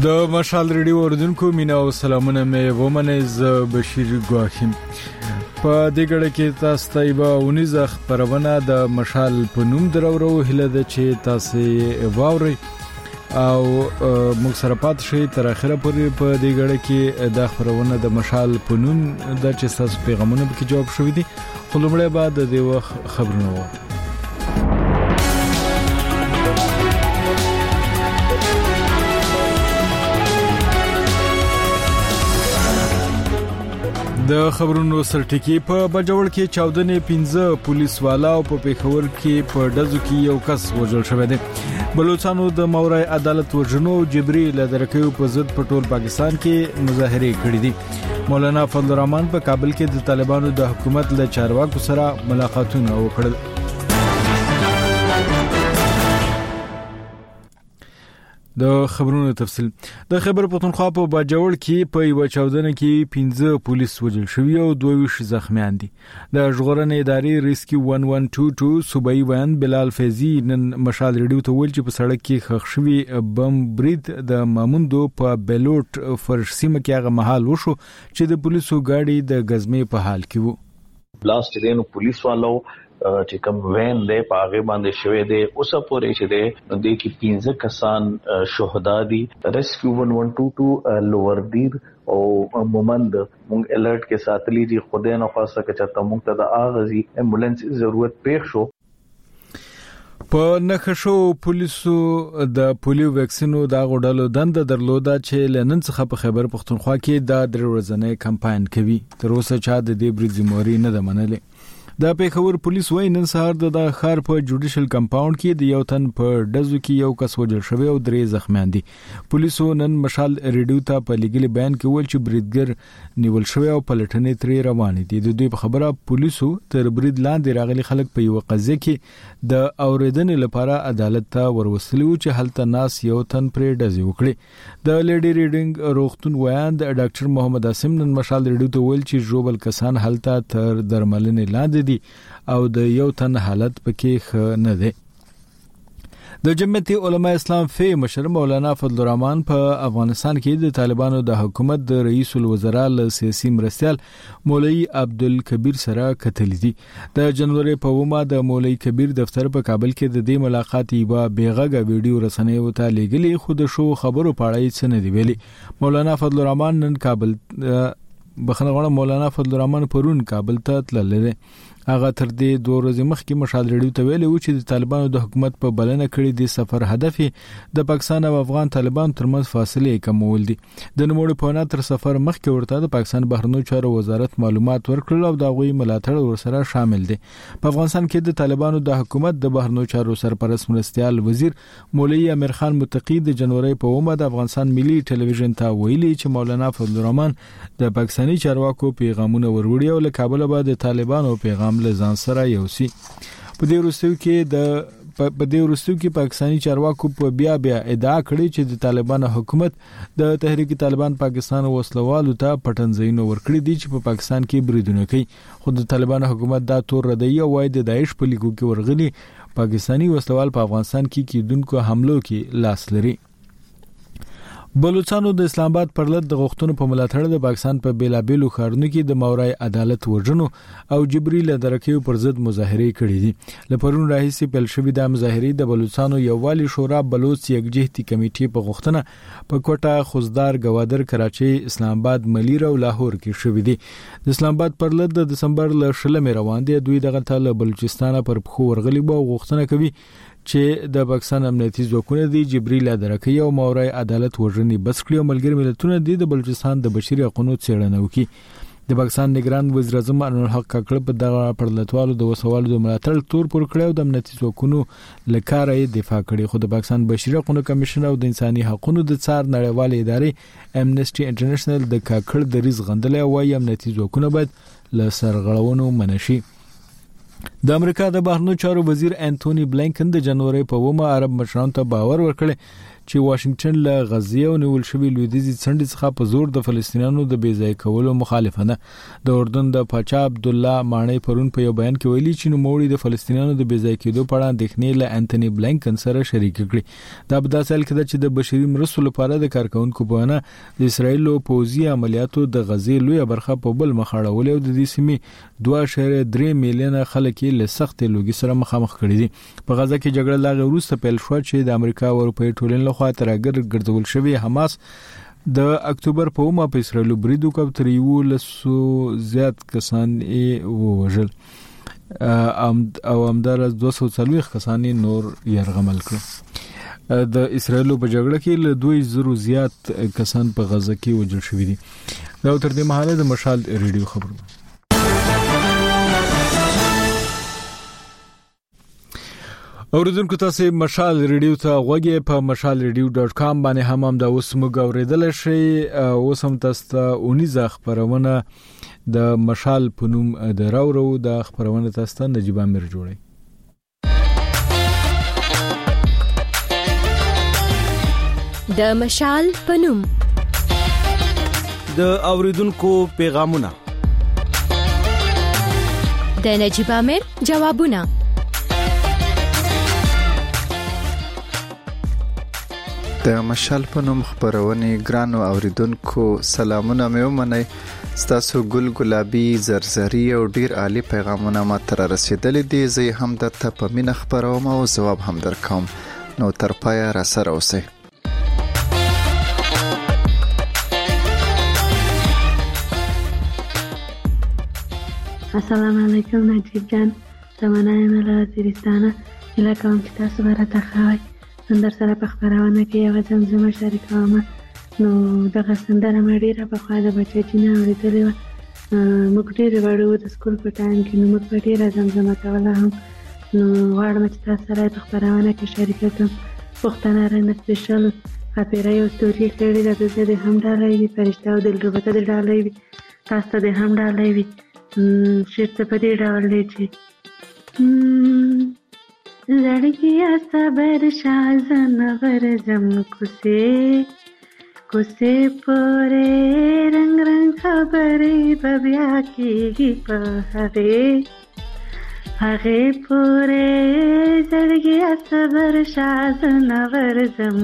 د مشال ریډیو اوریدونکو مینا او سلامونه مې ومنه ز بشیر ګواخیم په دې ګړه کې تاسو ته به ونیزه خبرونه د مشال په نوم درورو هله د چې تاسو واوري او موږ سره پات شي تر اخره پورې په دې ګړه کې د خبرونه د مشال په نوم د چې تاسو پیغامونه به کې جواب شوې دي خو لومړی بعد د دې وخت خبرونه د خبرونو سرټکی په بجوړ کې 14 پولیس والا او په پیښور کې په دزو کې یو کس وژل شوی دی بلوچستانو د مورای عدالت وژنو جبري لدرکیو په ضد په ټول پاکستان کې مظاهره کړې دي مولانا فضل الرحمن په کابل کې د طالبانو د حکومت له چارواکو سره ملاقاتونه وکړل د خبرونو تفصیل د خیبر پختونخوا په باجوړ کې په یو 14 کې 15 پولیس وژل شوی او 22 زخمیان دي د ژغورنې ادارې ریسکیو 1122 صوبایي وان بلال فیضی نن مشال ریډیو ته ویل چې په سړک کې خښ شوی بم برید د ماموندو په بلوټ فرش سیمه کې هغه محل وشو چې د پولیسو گاډي د غزمې په حال کې وو بلاست دینو پولیس والو چې کوم وین دی په هغه باندې شوې دي اوس پورې چې دی د کی 15 کسان شهدا دي ریسکیو 1122 لوور دیر او مومند مونږ الرټ کې ساتلی دي خدای نه خاصه چې ته مونږ ته د اغازي امبولانس ضرورت پېښ شو په نخښو پولیسو د پولیو ویکسینو د غوډلو دند درلوده چې لنن څخه په خیبر پختونخوا کې د درورزنې کمپاین کوي تر اوسه چا د دې برزموري نه د منلې د پیښور پولیس وای نن سهار د خار په جوډیشل کمپاوند کې د یو تن په دزو کې یو کس وژل شوی او 3 زخمیان دي پولیسو نن مشال ریډیو ته په لګل بیان کې ول چې بریدګر نیول شوی او پلټنې ترې روانې دي د دوی په خبره پولیسو تر برید لاندې راغلي خلک په یو قضیه کې د اوریدنې لپاره عدالت ته وروستلو چې هلته ناس یو تن پرې دزي وکړي د لیډي ریډینګ روغتون ویان د ډاکټر محمد اسم نن مشال ریډیو ته ول چې جوبل کسان هلته تر درملنې لاندې دي او د یو تن حالت پکې ښه نه دی د جمعیت علماء اسلام فی مشر مولانا فضل الرحمن په افغانستان کې د طالبانو د حکومت د رئیس الوزرا له سیاسي مرستيال مولوی عبدالکبیر سره کتل دي د جنوري په ومه د مولوی کبیر دفتر په کابل کې د دې ملاقات یوه بیغږه ویډیو رسنۍ وته لګلې خود شو خبرو پاړای څه نه دی ویلي مولانا فضل الرحمن نن کابل بخنه مولانا فضل الرحمن پرون کابل ته تللی هغه تر دې 2 ورځې مخکې مشال ریډیو ته ویلي و چې د طالبانو د حکومت په بلنه کړې د سفر هدف د پاکستان او افغان طالبانو ترمنځ فاصله کمول دي د نوموړي په وینا تر سفر مخکې ورته د پاکستان بهرنیو چارو وزارت معلومات ورکړل او دا غوي ملاتړ ورسره شامل دي په افغانستان کې د طالبانو د حکومت د بهرنیو چارو سرپرست مرستيال وزیر مولوی امیر خان متقی د جنوري په ومه د افغانستان ملي ټلویزیون ته ویلي چې مولانا فضل الرحمن د پاکستاني چارواکو پیغامونه وروړي او له کابل بعد طالبانو پیغام لزان سره یوسي په دې وروستیو کې پاکستاني چارواکو په بیا ادعا کړې چې د طالبانو حکومت د تحریک طالبان پاکستان وسلوالو ته پټنځینو ورکړي دي چې په پاکستان کې بریدونه کوي خو د طالبانو حکومت دا تور ردی او وای د داعش په لیګو کې ورغلي پاکستاني وسلوال په افغانستان کې کیدونکو حملو کې لاس لري بلوچستانو د اسلام آباد پرلط د غوښتنو په ملاتړ د پاکستان په بیلابیلو ښارونو کې د مورای عدالت وژنو او جبري لدرکیو پر ضد مظاهره کړې دي لپرون راهیسي پیل شوې د مظاهره د بلوچستانو یووالي شورا بلوچ یکجهتي کمیټې په غوښتنه په کوټه خوزدار گوادر کراچي اسلام آباد ملیر او لاهور کې شوې دي د اسلام آباد پرلط د دسمبر ل 16 روان دي دوی دغه تل بلوچستان پر خو ورغلي بو غوښتنه کوي چې د پاکستان امنیتي ځواکونه دي جبريل ادرکي او مورای عدالت وژنې بس کړی او ملګری ملتونه د بلوچستان د بشري حقوقو څېړنه وکړي د پاکستان نگران وزیر اعظم انور الحق کاکړ په دغه پرلطوالو د وسوالو د ملاتړ تور پر کړو د امنیتي ځواکونو لکاره دفاع کړي خو د پاکستان بشري حقوقو کمیشن او د انساني حقوقو د څار نړیوال ادارې امنیسټي انټرنیشنل د کاکړ د ریز غندلې وایي امنیتي ځواکونه باید له سرغړونو منشي د امریکا د بهرنیو چارو وزیر انټونی بلینکن د جنوري په 9 عرب مشرانو ته باور ورکړی چې واشنگټن له غزې او نیول شوی لویدیځ څنډې څخه په زور د فلسطینیانو د بیځای کولو مخالفنه. د اردن د پاچا عبد الله مانی پرون په یو بیان کې ویلي چې نوموړي د فلسطینیانو د بیځای کېدو په اړه اندېښنې له انټونی بلینکن سره شریک کړې. دا په داسې حال کې چې د بشري مرستو لپاره د کارکونکو په وینا د اسرایل پوځي عملیاتو د غزې لوی برخه په بل مخ اړولې او د دې سیمې 2.3 میلیونه خلک له سخت لوګي سره مخامخ کړي دي. په غزه کې جګړه لا وروسته پیل شو چې د امریکا او اروپای ټولنې لخوا ترګر ګرځول شوی حماس د اکتوبر په 9 په اسرایل بریدو کې تر 100 زیات کسان یې ووژل او همدار 240 کسان نور يرغمل کړ. د اسرایل په جګړه کې له 2000 زیات کسان په غزه کې وژل شوی دي. دا تر دې مهاله د مشال ریډیو خبرونه. اوریدونکو تاسو مشال ریډیو ته غوږی په mashalradio.com باندې هم دا اوس موږ اوریدل شي. اوس هم تاسو ته اونیزه خبرونه د مشال په نوم د راورو د خبرونه تاسو ته نجيب امیر جوړي. د مشال په نوم د اوریدونکو پیغامونه، د نجيب امیر جوابونه. د مشال په نوم خبرونه ګرانو اوریدونکو سلامونه مې ومنئ. ستاسو ګل ګلابي زرزري او ډیر عالی پیغامونه ما تر رسیدلې دي. زه هم د ته په مینه خبروم او جواب هم درکوم، نو تر پایه را سره اوسئ. السلام علیکم نجیب جان، زمانه مله وزیرستانه هله کوم چې تاسو برته خوای. نن در سره په خبرونه کې یو زمزمه شریکوم. نو دغه سندره مې ډیره په خوا د بچی نه اورېدلې و. موږ ډیره وړو د سکول په ټایم کې نو موږ ډیره زمزمه کوله هم. نو غواړم چې تاسو سره په خبرونه کې شریک کړم. پښتنه رنه سپیشل خاطره یو ستوري کړي د دې هم ډالۍ وي، فرشته او دلربته د ډالۍ وي، تاسو د هم ډالۍ وي. شرط په دې ډول دی چې زړګیا صبر شازن ورزم کوسه پورې رنگ رنگ خبرې بیا کېږي په هغه پورې زړګیا صبر شازن ورزم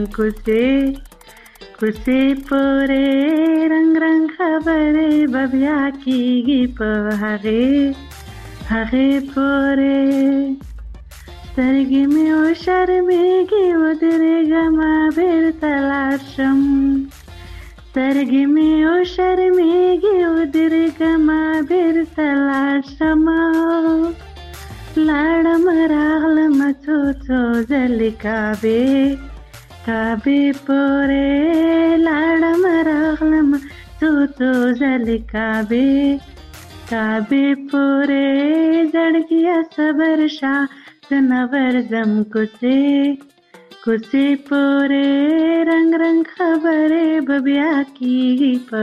کوسه پورې رنگ رنگ خبرې بیا کېږي په هغه پورې سترګې مې او شرمېږي ودرېږه ما بیرته لاړ شم. سترګې مې او شرمېږي ودرېږه ما بیرته لاړ شم. لاړم راغلم څو ځلې کعبې پورې، لاړم راغلم څو ځلې کعبې پورې زړګیا صبر شا زنور زم کوسه پورې رنگ رنگ خبرې بیا کېږي په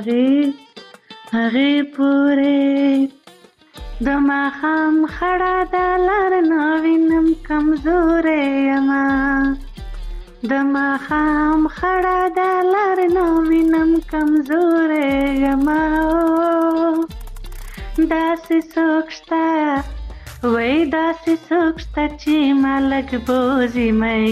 هغه پورې. د ماښام خړه د لار نه وینم کمزورې یما، د ماښام خړه د لار نه وینم کمزورې یما. داسې څوک شته وای داسې څوک شته چې ملک بوزي مې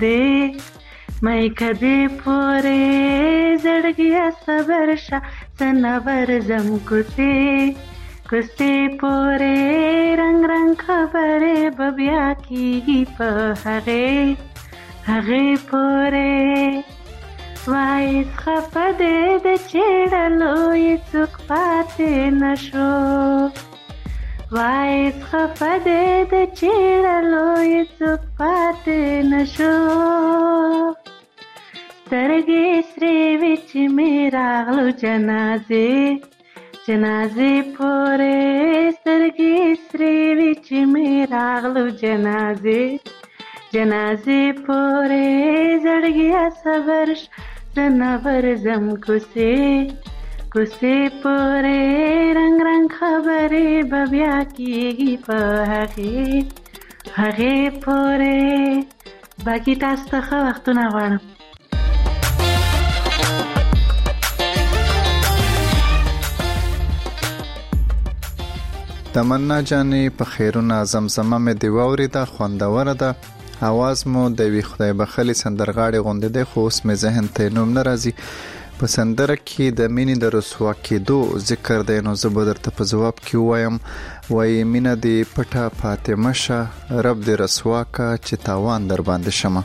کدې پورې زړګیا صبر شه سنور زم کوسه پورې رنگ رنگ خبرې بیا کېږي په هغه پورې. وای خفه دې د چېړلو یې څوک پاتې نشو، وای خفه دې د چېړلو یې څوک پاتې نشو. سترګې سرې وې چې مې راغلو جنازې پورې، سترګې سرې وې چې مې راغلو جنازې پورې زړګیا صبر زنور زم کوسه کوڅې پورې رنگ رنگ خبرې به بیا کېږي په هغې پورې. باقي تاسو ته ښه وختونه غواړم. تمنا جانې په خیرونه زمزمه مې دی واورېده، خوندوره ده. आवाज مو د وی خدای بخلي سندرغاړي غونډې دی، خو اوس مې ذهن ته نوم نه راځي. په سندره کې د مینې د رسوا کېدو ذکر دی، نو زه به درته په ځواب کې وایم وایي مینه دې پټه فاطمه شه، رب دې رسوا کا چې تاوان در باندې شمه.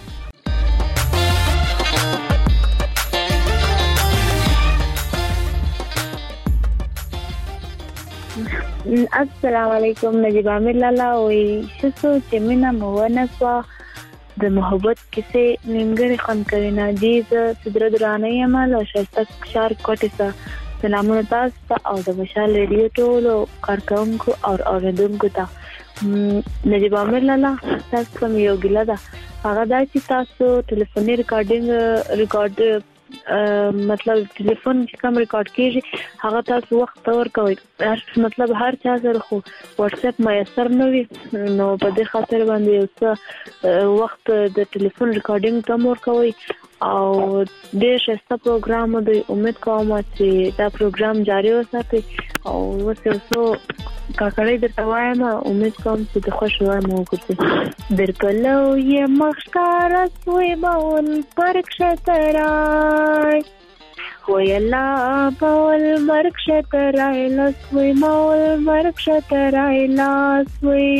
السلام علیکم. نجیب عامر لالا وی شسو چې مینا مونه سوا د محبت کیسه نیمګړی خوند کوي. نه دی زه صدر درانه یم له شسته شار کوټه سره سلامونه تاسو ته او د مشال ریډیو ټولو کارکونکو او اوریدونکو ته. نجیب عامر لالا تاسو کوم یو ګیله ده، هغه دا چې تاسو ټلیفوني ریکارډ مطلب ټلیفون چې کوم ریکارډ کیږي هغه تاسو وخت تور کوي، مطلب هر چا سره خو واتس اپ میسر نه وي، نو په دې خاطر باندې یو څه وخت د ټلیفون ریکارډینګ تم ور کوي او ډېر ښه پروګرام دی. امید کوم چې دا پروګرام جاری وساتي او وسو کاکړې درته وایم، امید کوم چې د خوشو مو وکړي. درکلو یې مخکار سوی باون پرک شترای ویلا باول مرک شترای لسوی باول مرک شترای لاسوی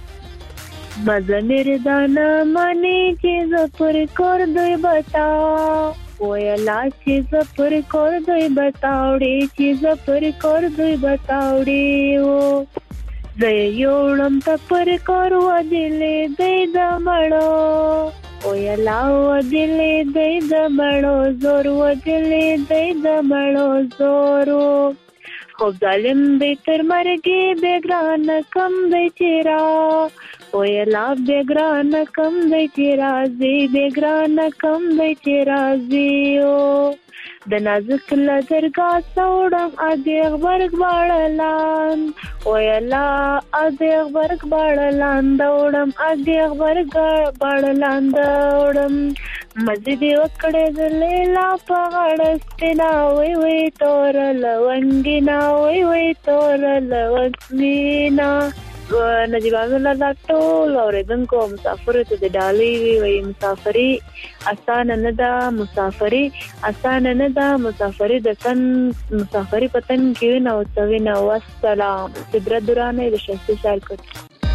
بزمیر دانا مانی چیز پر کر دوی بتا ویلا چیز پر کر دوی بتاوڑی چیز پر کر دوی بتاوڑی زیوڑم تا پر کر و دلی دی دمڑو ویلا و دلی دی دمڑو زور و دلی دی دمڑو زورو خوب ظالم بیتر مرگی بیگران کم دی چیرا ویلا بیگران کم دی چیرازی بیگران کم دی چیرازیو د نازک لدرگاه سوڑم ادیغ برگ باڑلان ویلا ادیغ برگ باڑلان دوڑم ادیغ برگ باڑلان دوڑم مزیدی وکڑی دلیلا پغڑستینا وی وی تور لونگینا وی وی تور لونگینا. نجیب عامر لالا ټول اوریدونکو مسافرو ته د ډالۍ وی مسافري اسانه نه ده، مسافري اسانه نه ده، مسافري د تن مسافري پتن کې نه او څوینه. والسلام. صدر درانه د شخصي شارکت.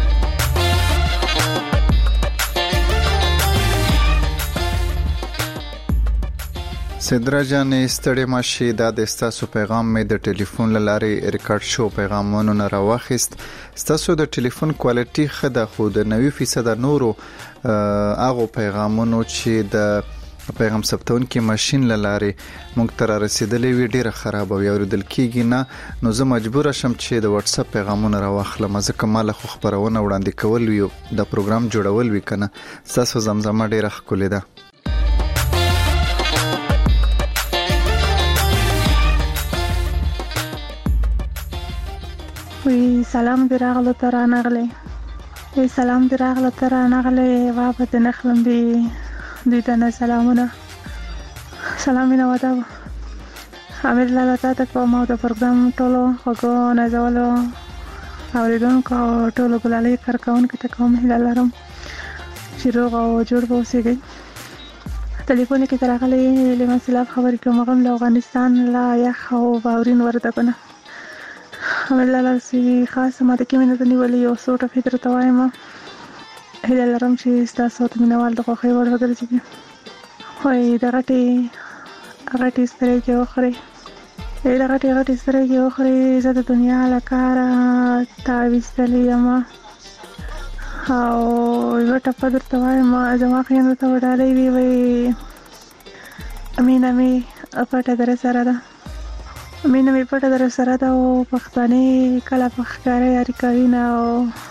صدرا جانې ستړي ماشي دا د ستاسو پیغام مې د ټلیفون لارې ریکارډ شو پیغامونو نه راوخیست. ستاسو د ټلیفون کوالټي خده خو د 90% نورو هغه پیغامونو چې د پیغام ثبتون کې ماشين لارې مونږ تر رسیدلې وی ډیره خراب او اوریدل کیږي نه، نو زه مجبور شم چې د واتس اپ پیغامونه راوخلم. ځکه مال خو خبرونه وړاندې کول وی د پروګرام جوړول وی کنه. تاسو زمزمه ډیره ښکلې ده. وی سلام دراغلو ترانغلی وی سلام دراغلو ترانغلی وابد نخلم دی دانا سلامونه سلامونه ودا عامر لالا تا کوم او د پروګرام ټولو خوګو نازولو اوریدونکو ټولو ګلالي کارکونکو ته کوم هیله لرم چې روغ او جوړ اوسئ. ټلیفون کې تراغلی لمن سلام خبرې کوم غم له افغانستان لا یخ او باورین ورته کنه. عامر لالا سي خاصه ماده کې مینه نیولې یو څو ټکي درته وایم. هیله لرم چې تاسو ته مینوال د خوښۍ وړ وګرځي. وای د غټي سترګې وخوري د غټي سترګې وخوري. زه د دنیا له کاره تاویستلې یم او یو ټپه درته وایم. زما خویندو ته وډالۍ وی مینه مې پټه در سره ده، مینه مې پټه در سره ده او پښتانه کله په ښکاره یاري کوي نه او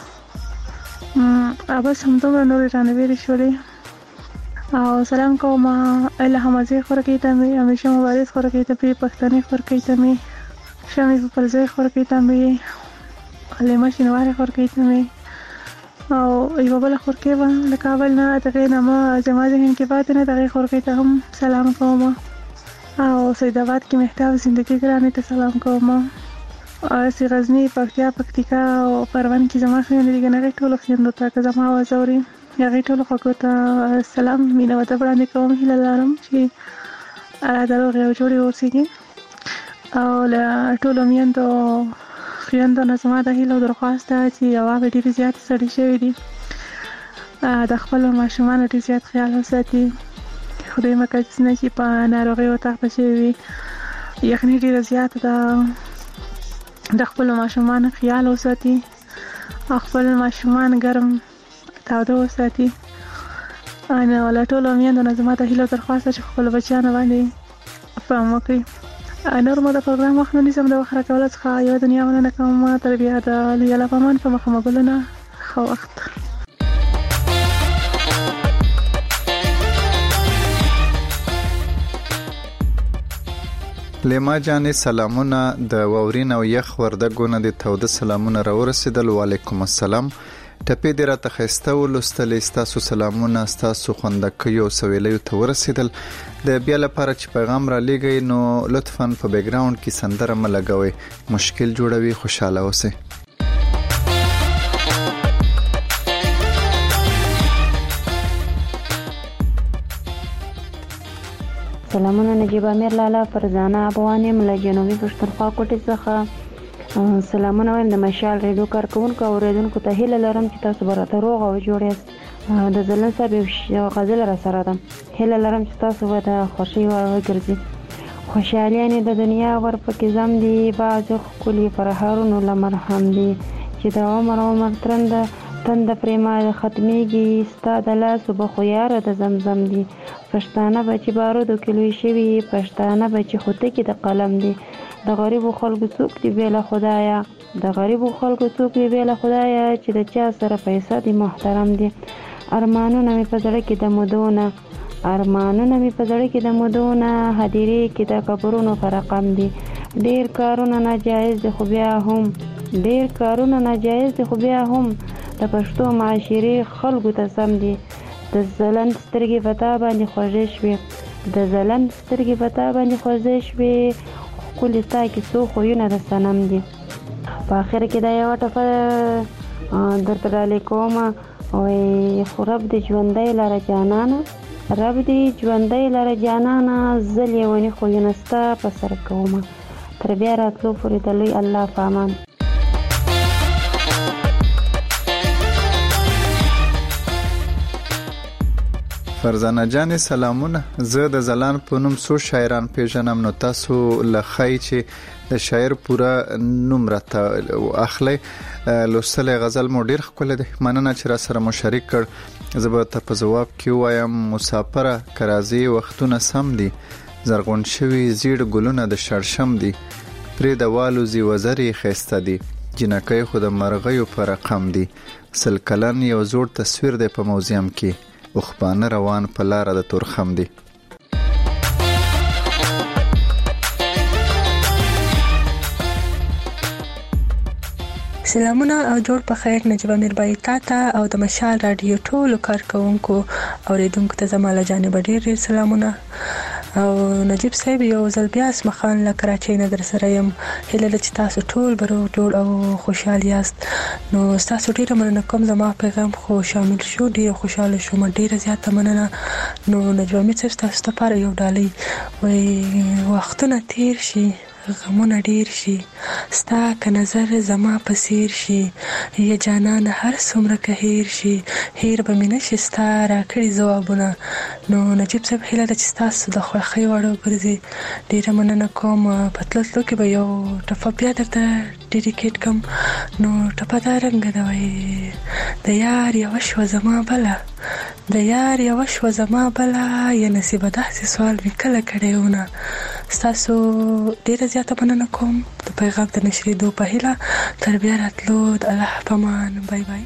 بس همدومره نورې رانه ویرې شولې. او سلام کوم الهام ازي خورکې ته مې همیشه مبارز خورکې ته په پښتني خورکې ته مې شامي په پلځای خورکې تمې لیمه شینوارې خورکې تمې او یو بل خورکې و له کابل نه دغه نامه زما ذهن کې پاتې نه دغه خورکې ته هم سلام کوم او سید آباد کې مهتاب زندگی ګرانې ته سلام کوم او سی غزنی پکتیکا او پروان کې زما خويندې دي نه ټول خويندو ته که زما आवाज اوري هغه ټول خلکو ته سلام مینه وته وړاندې کوم هیله لرم چې دروغ یو جوړي اوسېږي او له ټولو میندو خویندو نه زما د هیلو درخواست ده چې یوه ډېرې زیاتې سړې شوي دي د خپلو ماشومانو ډېر زیات خیال وساتي خدای مقدس نه چې په ناروغیو تخته شوي وي یخني ډېره زیاته ده د خپلو ماشومانو خیال وساتي او خپل ماشومان ګرم تاوده وساتي نو له ټولو میندو نه زما د هیلو درخواست ده چې خپلو بچیانو باندې پام وکړي نور مو د پروګرام وخت نه نیسم د وخت راکولو څخه یوه دنیا مننه کوم تر بیا د لیاله پامان په مخه مګلونه ښه وخت لیما جانې سلامونه د واورین او یخ وردګونه د توده سلامونه راورسېدل وعلیکم السلام ټپې دې راته ښایسته ولوستلې ستاسو سلامونه ستاسو خوندکیو سویلیو ته ورسېدل د بیا لپاره چې پیغام را لیږئ نو لطفاً په بیک ګراوند کې سندره مه لګوئ مشکل جوړوي خوشاله اوسئ سلامونه نجیب امیر لالا فرزانه ابوانیم له جنوبي پښتونخوا کوټې څخه سلامونه وایم د مشال ریډیو کارکونکو او اوریدونکو ته هیله لرم چې تاسو به راته روغ او جوړ یاست د ځلن صاحب یو غزل را سره ده هیله لرم چې تاسو به د خوښۍ وړ وګرځئ خوشحالیانې د دنیا ورپکې زم دي بعضې ښکلي پرهارونو له مرهم دي چې د عمر تنده پرېما ختمیږي ستا د لاسو به خو یاره د زمزم دي پښتانه به چې بارودو کې لوی شوي پښتانه به چې خوتکې د قلم دي د غریبو خلکو څوک دی بې له خدایه چې د چا سره پیسه دي محترم دي ارمانونه مې په زړه کې د مودونه هدیرې کې د قبرونو په رقم دي ډېر کارونه ناجایز دي خو بیا هم د پښتو معاشرې خلکو ته سم دي د ځلند سترګې په تا باندې خوږې شوې ښکلي ستا کیسو خویونه د صنم دي په اخر کې دا یوه ټپه درته ډالۍ کومه خو رب دې ژوندی لره جانانه زه لیوني خویونه ستا په سر کومه تر بیا راتلو پورې د لوی الله په امان فرزانه جانې سلامونه زه د زلان په نوم څو شاعران پیژنم نو تاسو لخی چې د شاعر پورا نوم راته اخلي لوستل غزل مو ډیر ښکلی دی مننه چې را سره مشارک کړ زه به ته په جواب کې وایم مسافره کرازي وختونه سم دي زرغون شوي زیړ ګلونه د شړشم دي پرې د والوزي وزري خسته دي جنکۍ خو د مرغیو په رقم دي سل کلن یو زوړ تصویر دی په موزیم کې وخبانه روان په لار د تورخم دي سلامونه او جوړ په خیر نجیب امیر بای تاته او د مشال رادیو ټولو کارکونکو اوریدونکو ته زما له جانب ډیر سلامونه او نجیب صاحب یو ځل بیا اسمخان له کراچۍ نه در سره یم هیله ده چې تاسو ټول به روغ جوړ او خوشحال یاست نو تاسو ډیره مننه کوم زما پیغام خو شامل شو ډیره خوشاله شوم ډیره زیاته مننه نو نجیب امیر صاحب تاسو لپاره یو ډالۍ وای وختونه تیر شي غمونه ډیر شي ستا که نظر زما په څیر شي یا جانان هر څومره که هیر شي هیر به مې نشي ستا راکړي ځوابونه نو نجیب صاحب هیله ده چې ستاسو د خوښۍ وړ وګرځي ډیره مننه کوم په تلو کې به یو ټپه بیا درته ډیډیکیټ کوم نو ټپه دا رنګه ده وایي د یار یوه شوه زما بله یا نصیبه داسې سوال مې کله کړی ونه ستاسو ډیره زیاته مننه کوم د پیغام د نشریدو په هیله تر بیا راتلو د الله په امان بای بای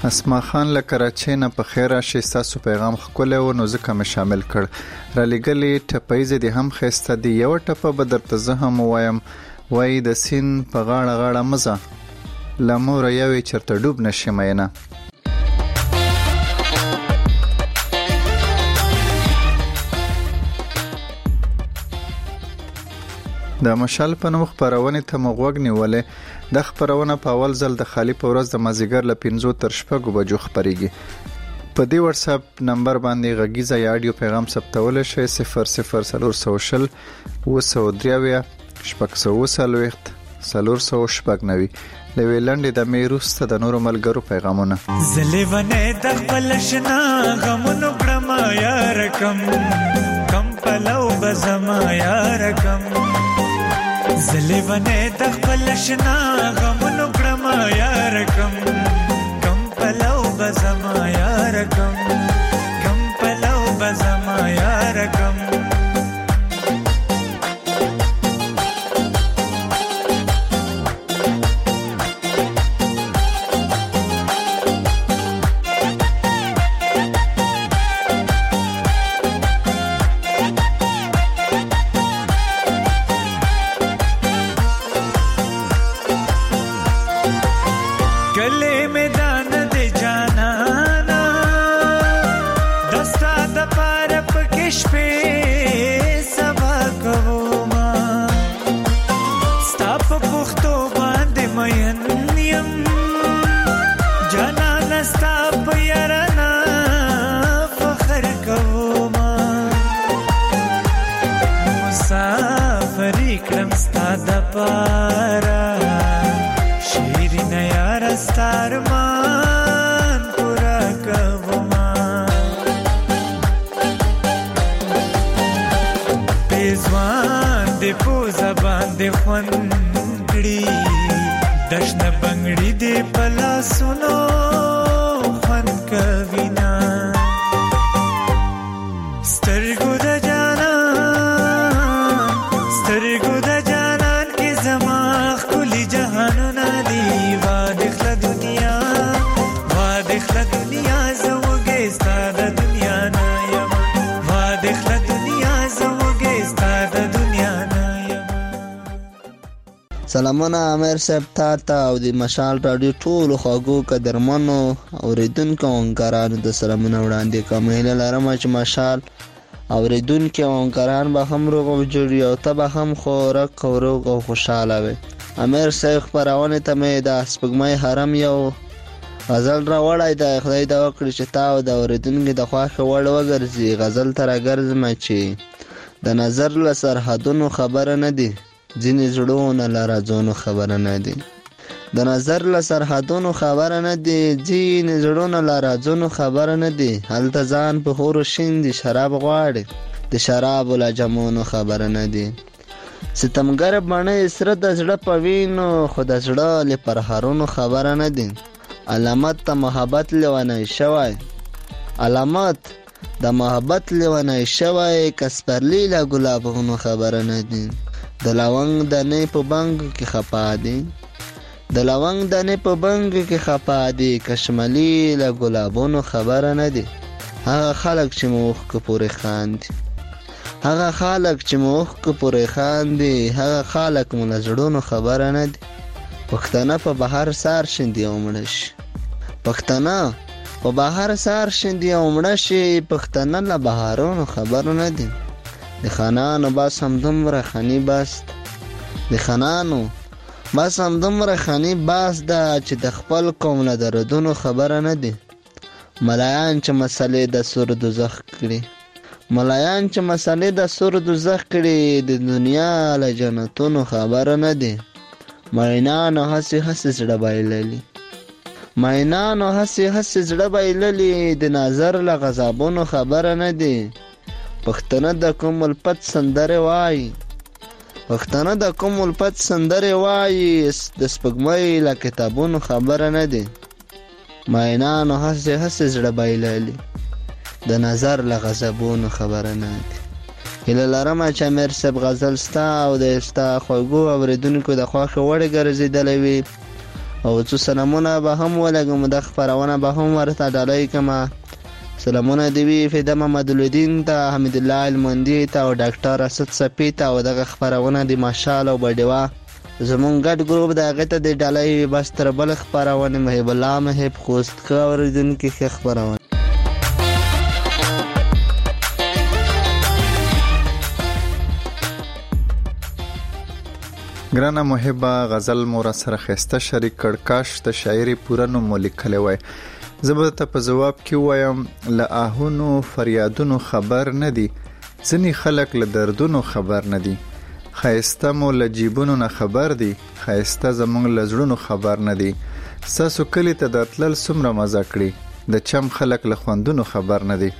اسما خان له کراچۍ نه په خیر راشي، ستاسو پیغام ښکلی و نو ځکه مې شامل کړ. رالیږلې ټپیزې دې هم ښایسته دي، یوه ټپه به درته زه هم ووایم. وایي د سیند په غاړه غاړه مه ځه، له موره یوې چېرته ډوب نه شي مینه. د مشال په نوم خپرونې ته مو غوږ نیولې. دا خپرونه په اول ځل د خالي په ورځ د مازدیګر له 5 تر 6 بجو خپریږي. په دې واتساپ نمبر باندې غږیزه یا اډیو پیغام ثبتولی شئ 00420 203 640 499. لوی لنډې د مې وروسته د نورو ملګرو پیغامونه. زلیونه د خپل شنا غمونو کړم یار کم پلو بزما یار کم. زلیونه د خپل شنا غمونو کړم یار کم پلو بزما یار کم پلو بزما یار کم. سلامونه امیر صاحب تا او د مشال رادیو ټولو خواږو قدرمنو اوریدونکو همکارانو د سلامونه وړاندې کوم. هیله لرم چې مشال اوریدونکو همکاران به هم روغ او جوړ او ته به هم خوراک او روغ او خوشاله وي. امیر صاحب خپرونه ته مې د سپګمۍ حرم یو غزل راوړی دی. خدای دا وکړي چې تا او د اوریدونکو د خوښې وړ وګرځي. غزل ته راګرځم چې د نظر له سرحدونو خبره نه دی، ځینې زړونه له رازونو خبره نه دي. د نظر له سرحدونو خبره نه دي، ځینې زړونه له رازونو خبره نه دي. هلته ځان په خورو شین دي شراب غواړي، د شرابو له جامونو خبره نه دي. ستمګر بڼه سره د زړه په وینو، خو د زړه له پرهارونو خبره نه دي. علامت د محبت لیونی شوی، علامت د محبت لیونی شوی، کسپرلی له ګلابونو خبره نه دي. د لونګ دانې په بنګ کې خپا دي، د لونګ دانې په بنګ کې خپا دي، کشملی له ګلابونو خبره نه دي. هغه خلک چې موخ کې پورې خاندي، هغه خلک چې موخ کې پورې خاندي، هغه خلک مو له زړونو خبره نه دي. پښتانه په بهر سار شیندي او مړه شي، پښتانه په بهر سار شیندي او مړه شي، پښتانه له بهارونو خبره نه دي. د خانانو بس هم دومره خاني باست، د خانانو بس هم دومره خاني باست ده چې د خپل قوم له دردونو خبره نه دي. ملایان چې مسلې د سور دوزخ کړي، ملایان چې مسلې د سور دوزخ کړي، د دنیا له جنتونو خبره نه دي. مینانو هسې هسې زړه بایللي، مینانو هسې هسې زړه بایللي، د نظر له غضبونو خبره نه دي. پښتانه د کوم الفت سندره وایي، پښتانه د کوم الفت سندره وایي، د سپګمۍ له کتابونو خبره نه دي. مینانو هسې هسې زړه بایللي، د نظر له غضبونو خبره نه دي. هیله لرم چې امیر صاحب غزل ستا او د ستا خوږو اوریدونکو د خوښې وړ ګرځېدلی وي او څو سلامونه به هم ولګم د خبرونه به هم ورته ډالۍ کما. سلامونه دی وی فدا محمد الدین ته حمید الله المندی ته او ډاکټر اسد صفی ته او دغه خبرونه دی ماشاءالله او بډوا زمون ګډ ګروپ د هغه ته د ډالۍ بس تر بل خبرونه محب الله محب خوست کا اوریدونکو خبرونه. ګرانه محبه غزل مور سره خسته شریک کړکاش د شاعري پورانو ملکله وای. زبرته په جواب کې وایم لا اهونو فریادونو خبر نه دي، ځنی خلک له دردونو خبر نه دي. خایسته مو له جیبونو نه خبر دي، خایسته زمونږ له زړونو خبر نه دي. ساسو کلی ته دتلل څومره مزه کړي، د چم خلک له خوندونو خبر نه دي.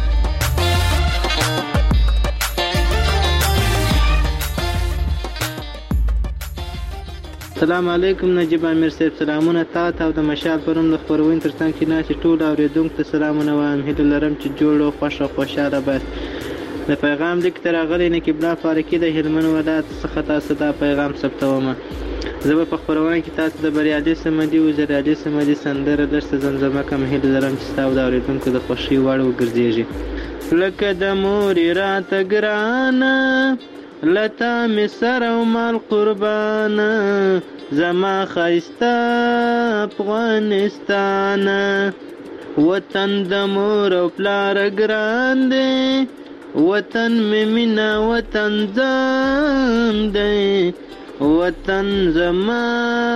السلام علیکم نجیب امیر صاحب، سلامونه تاسو او د مشال پروم د خبرونه ترڅنګ کې ناشې ټول اوریدونکو ته سلامونه وایم. هیله لرم چې جوړ او خوشاله بس. د پیغام لیک تر غلې نه قبله فارقي د هلمند ولایت څخه تاسو دا پیغام ثبتوم. زه په خبرونه کې تاسو د بریالي سمدي او زریالي سمدي سندره درس زمزمه کوم. هیله لرم چې تاسو د اوریدونکو د خوشي وړ وګرځيږي. لکه د مور راته ګرانه لتا می سر او مال قربان، زما خایسته افغانستان. وطن د مور او پلار ګران دی، وطن می مینا وطن زم دی، وطن زما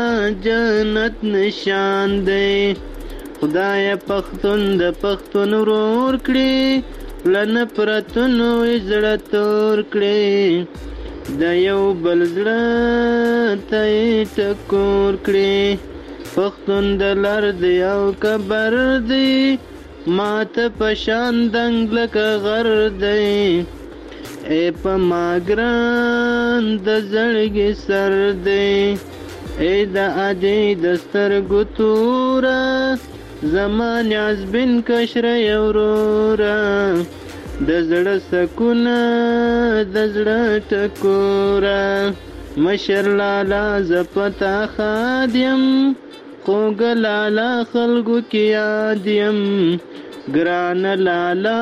جنت نشان دی. خدای پښتون د پښتون ورور کړي، لن پرتونو زړه تور کړي، د یو بل زړه ته ټکور کړي. پښتون د لر دی او کبر دی، ماته پشان دنګ لکه غر دی. ای په ما ګران د زړګي سر دی، ای د اجي د سترګو توره زمان عزبن کشره یورورا. د زړه سکونه د زړه ټکوره، مشر لالا زپتا خادیم، خوږ لالا خلکو کې یادیم. ګران لالا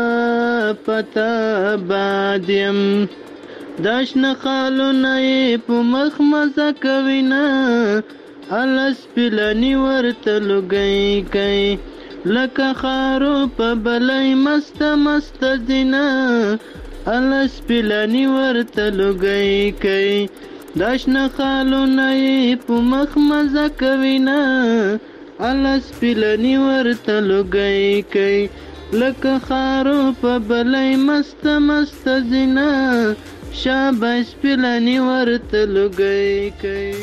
پتا بادیم، داشنه خالونه په مخ مزه کوینا، الس پلانی ورته لګی کوي. لکه خارو په بلای مست مست دینا، الس پلانی ورته لګی کوي. داشنه خالونه په مخ مزه کوینا، الس پلانی ورته لګی کوي. لکه خارو په بلای مست مست دینا، شاباش پلانی ورته لګی کوي.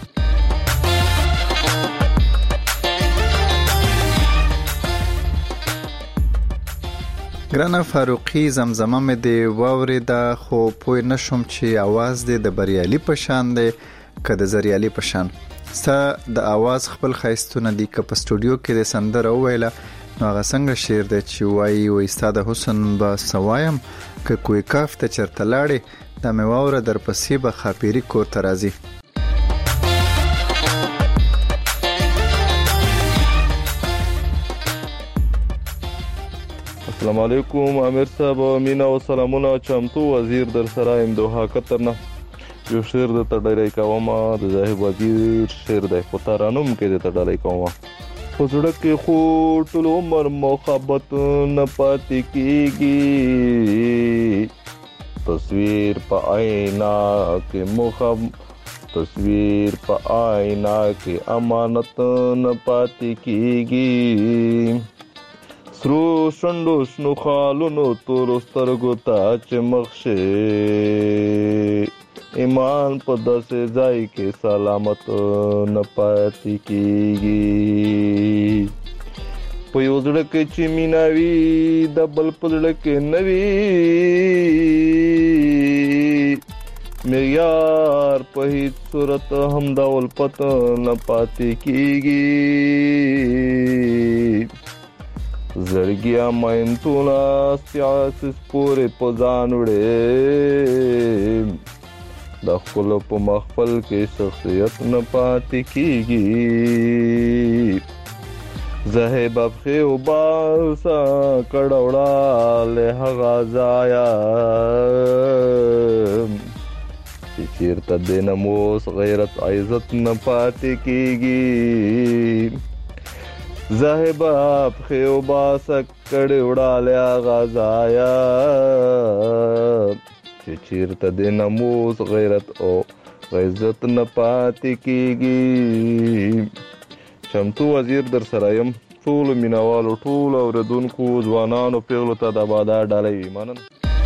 ګرانه فاروقي زمزمه مې دی واورېده، خو پوه نشم چې आवाज دې د بریالي په شان دی که د زریالي په شان. ستا د आवाज خپل ښایستونه دي، که په سټوډیو کې د سندره وویله نو هغه څنګه شعر دی چې وایي ستا د حسن به سوایم، که کوی کاف ته چرته لاړې دا مې واوره درپسې به خاپیري کور ته راځي. السلام علیکم امیر صاحب، مینا و سلامونه. چمتو وزیر در سره ام دوها قطر نه یو شعر د تډړای کوم، د زاهد وزیر شعر د خطرانوم کې د تډړای کوم. خزړه کې خو ټول عمر محبت نه پاتې کیږي، تصویر په آئینه کې تصویر په آئینه کې امانت نه پاتې کیږي. سرو شندو شنو خالونو تورو سترګو ته چې مخشه، ایمان په داسې ځای کې سلامت نه پاتې کیږي. په یو زړه کې چې مینه وي د بل په زړه کې نه وي، معیار په هیڅ صورت هم د الفت نه پاتې کیږي. زړګیا مینتونه سیاسس پورې په ځان وړې، د خپل په مخفل کې شخصیت نه پاتې کیږي زهب ابخي او باسا کډوړه له هغه ځایا چې چیرته د ناموس غیرت عزت نه پاتې کیږي زهب ابخي او باسا کډوړه له هغه ځایا چې چیرته د ناموس غیرت او عزت نه پاتې کیږي چمتو وزیر در سره یم ټول مینوالو ټول اوریدونکو ځوانانو پیغلو ته د بادار ډالۍ مننه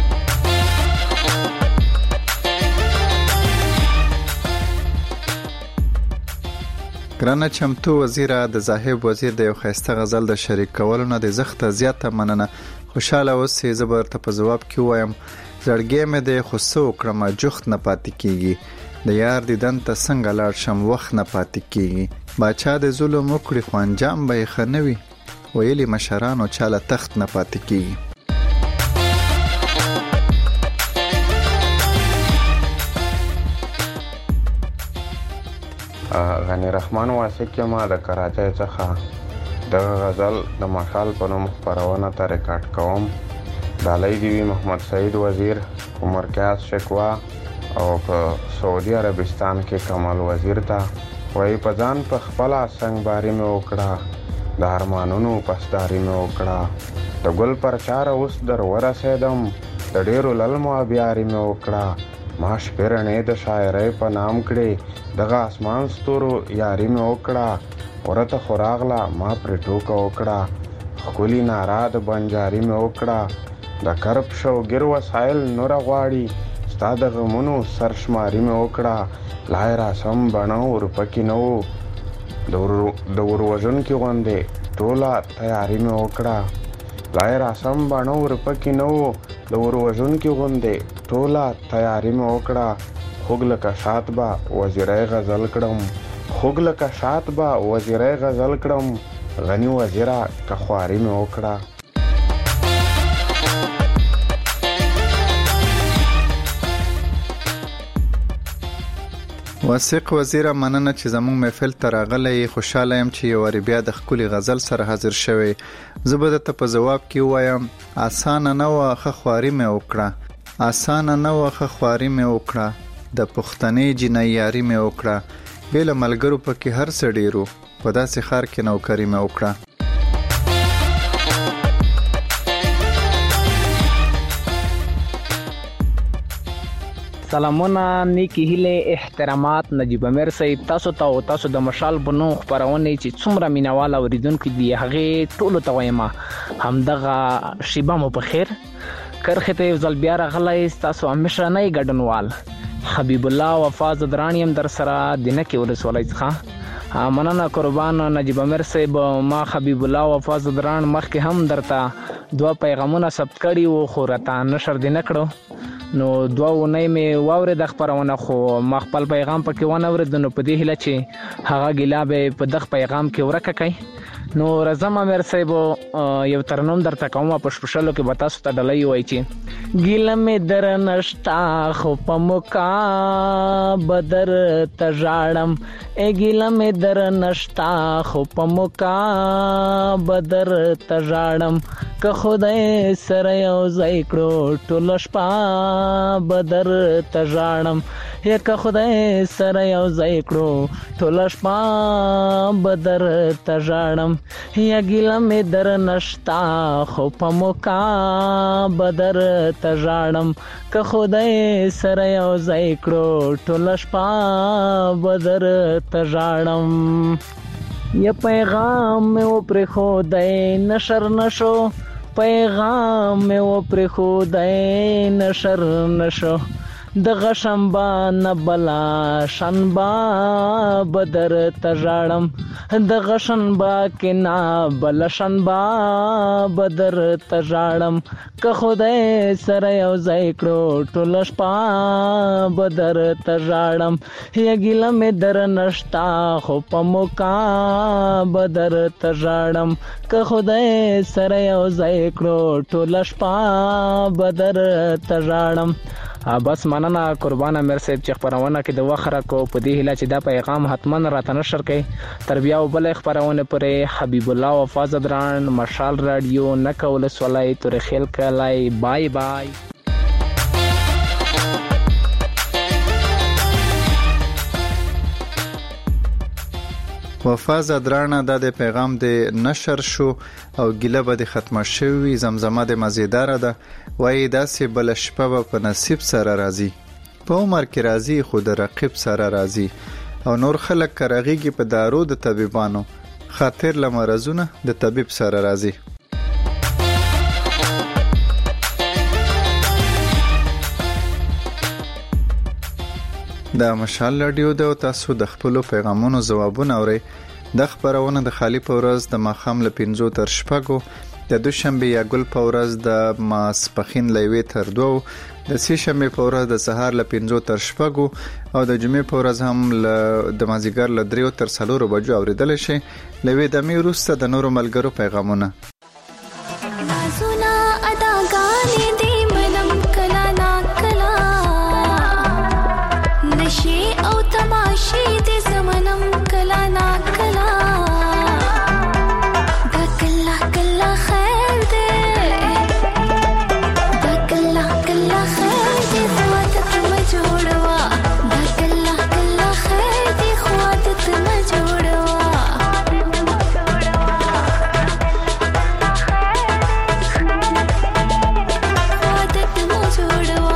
ګرانه چمتو وزیره د زاهب وزیر د یو خسته غزل د شریک کولو نه د زخته زیاته مننه خوشاله اوسې زبر ته په جواب کې وایم زړګې مې د خصو کړم جخت نه پاتې کیږي د یار دیدن ته څنګه لاړ شم وخت نه پاتې کیږي باچا د ظلم وکړي خو انجام به یې ښه نه وي ویلي مشرانو چاله تخت نه پاتې کیږي غنی رحمان واسق ما د کراچۍ څخه د غزل د مشال په نوم خپرونه ته ریکارډ کوم ډالۍ دی محمد سعید وزیر عمرکاس شکوا او په سعودي عربستان کې کمال وزیر ته وای په ځان په خپل څنګهباري مې وکړه د ارمانونو پسداري مې وکړه د ګل پر چار اوس در ورسېدم د ډېرو للمو بیاري مې وکړه ما شپرنې د شاعرۍ په نام کړې دغه اسمان ستورو یاري مې وکړه ورته خوراغله ما پرې ټوکه وکړه ښکلي ناره د بنجاري مې وکړه د کرب شوګر وسایل نور غواړي ستا د غمونو سرشماري مې وکړه لای راسم بڼه ورپکې نه و د وروژونکي غوندې ټوله تیاري مې وکړه لای راسم بڼه ورپکې نه و د وروژونکي غوندې ټوله تیاري مې وکړه خوږ لکه شات به وزیری غزل کړم خوږ لکه شات به وزیری غزل کړم غني وزیره که خواري مې وکړه واسق وزیره مننه چې زموږ محفل ته راغلی خوشاله یم چې یو واری بیا د ښکلي غزل سره حاضر شوی زه به درته په ځواب کې ووایم اسانه نه وه ښه خواري مې وکړه اسانه نه وه ښه خواري مې وکړه د پښتنې جینۍ یاري مې وکړه بې له ملګرو پکې هر څه ډېرو په داسې ښار کې نوکري مې وکړه سلامونه نیکی هیله احترامات نجیب امیر صاحب تاسو ته او تاسو د مشال بنو خبرونه چې څومره مینوال اوریدونکو دی هغه ټولو ته وایم همدغه شیبه مو په خیر کرخه ته ځل بیا راغلی تاسو همیشه نه ګډنوال حبیب الله وفاز درانیم در سره دینه کې ولسوالۍ څخه مننه قربان نجیب امیر صاحب ما حبیب الله وفاز دران مخکې هم درته دوه پیغامونه ثبت کړي وو خو راته نشر دی نه کړو نو دوه ونې مې واورې د خبرونه خو ما خپل پیغام پکې ونه اورېد نو په دې هیله چې هغه ګیلا به په دغه پیغام کې ورکه کوي نو رضا امیر صاحب یو ترنم درته کوم په شپشلو کې به تاسو ته ډالۍ وای چې ګیله مې در نشتا خو په موکا بدر تژاړم ګیله مې در نشتا خو په موکا بدر تژاړم که خدای سره یو ځای کړو ټول شپه بدر تژاړم یا که خدای سره یو ځای کړو ټول شپه بدر تژاړم یا ګیله مې در نشتا خو په موکا بدر تژاړم که خدای سره یو ځای کړو ټول شپه بدر تژاړم یا پیغام مې و پرې خدای نشر نشو پیغام مې و پرې خدای نشر نشو د غشنبا نه بلا شنبا بدر تژاړم د غشنبا کې نه بل شنبا بدر تژاړم که خدای سره یو ځای کړو ټول شپه بدر تژاړم یا ګیله مې در نشتا خو په موکا بدر تژاړم که خدای سره یو ځای کړو ټول شپه بدر تژاړم بس مننه قربان امیر صاحب چې خبرونه کې د وخره کو په دې هله چې دا پیغام حتما راته نشر کړي تر بیا بل خبرونه پرې حبیب الله وفاز دران مشال رادیو نکول سولای تر خیل کلای بای بای. وفاز درانه د پیغام د نشر شو او ګیله به د ختمه شوی زمزمه د مزیدار ده وای داسې بل شپه په نصیب سره راځي په عمر کې راځي خو د رقیب سره راځي او نور خلک کرغیږي په دارو د طبيبانو خاطر لمرزونه د طبيب سره راځي. دا مشال رادیو د تاسو د خپل پیغامونو ځوابونه اوري د خبرونه د خالی په ورځ د ماخام ل 5 تر شپږو د دوشنبه یا ګل په ورځ د ماسپخین لوي تر 2 د سې شنبه په ورځ د سهار ل 5 تر شپږو او د جمعې په ورځ هم د مازیګر ل 3 تر 4 بجو اوریدل شي لوي د می روسته د نورو ملګرو پیغامونه. او تماشې د زمنم کلا نا کلا دا کلا کلا خیر دې دا کلا کلا خیر دې خوات تم جوړوا دا کلا کلا خیر دې خوات تم جوړوا خوات تم جوړوا.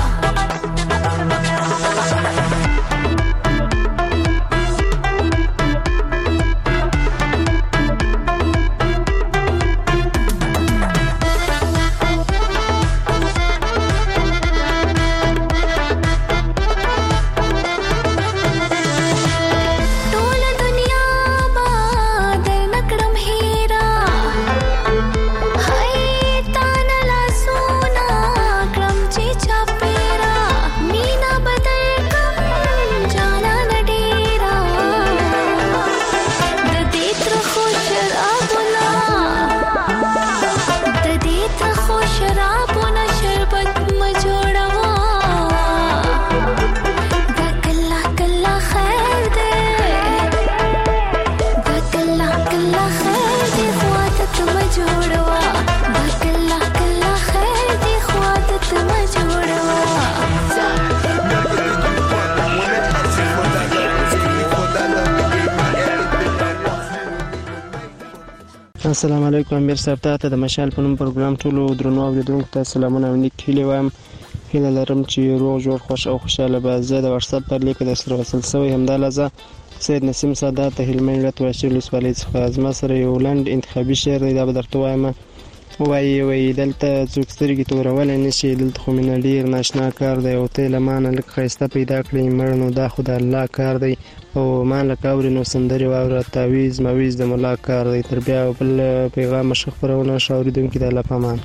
السلام علیکم امیر صاحب ته د مشال په نوم پروګرام ټولو درنو اوریدونکو ته سلامونه او نیک هیله وایم. هیله لرم چې روغ جوړ خوش او خوشاله به. زه د واتس اپ پر لیک د سره وصل سوی همدا لزه سید نسیم سادات ته هلمند ولایت واشل وسپالې څخه ازما سره یو لند انتخابي شعر دی دا به درته وایم. وای دلته څوک سترګې تورول نشي دلته خو من ډیر ناشنا کار دی او ته لمانه لک خسته پیدا کړې مړنو دا خو د الله کار دی او مان لک اوري نو سندري واوره تعویز مویز د مولا کار دی. تر بیا بل پیغام شخبرونه شاوریدونکو د الله پامان.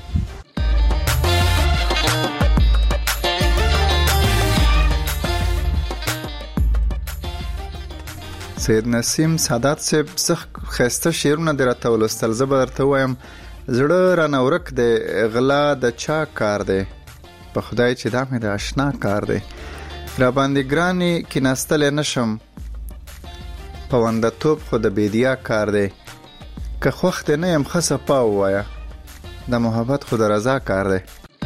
سید نسیم سادات صاحب زخ خسته شعرونه درته ولستل زبر درته وایم زړه رانه ورک دی غلا د چا کار دی په خدای چې دا مې د آشنا کار دی را باندې ګرانی کې نستل نشم پونده توپ خو د بیدیا کار دی که خوخت نه يم خصه پاو وایا د محبت خو د رضا کار دی.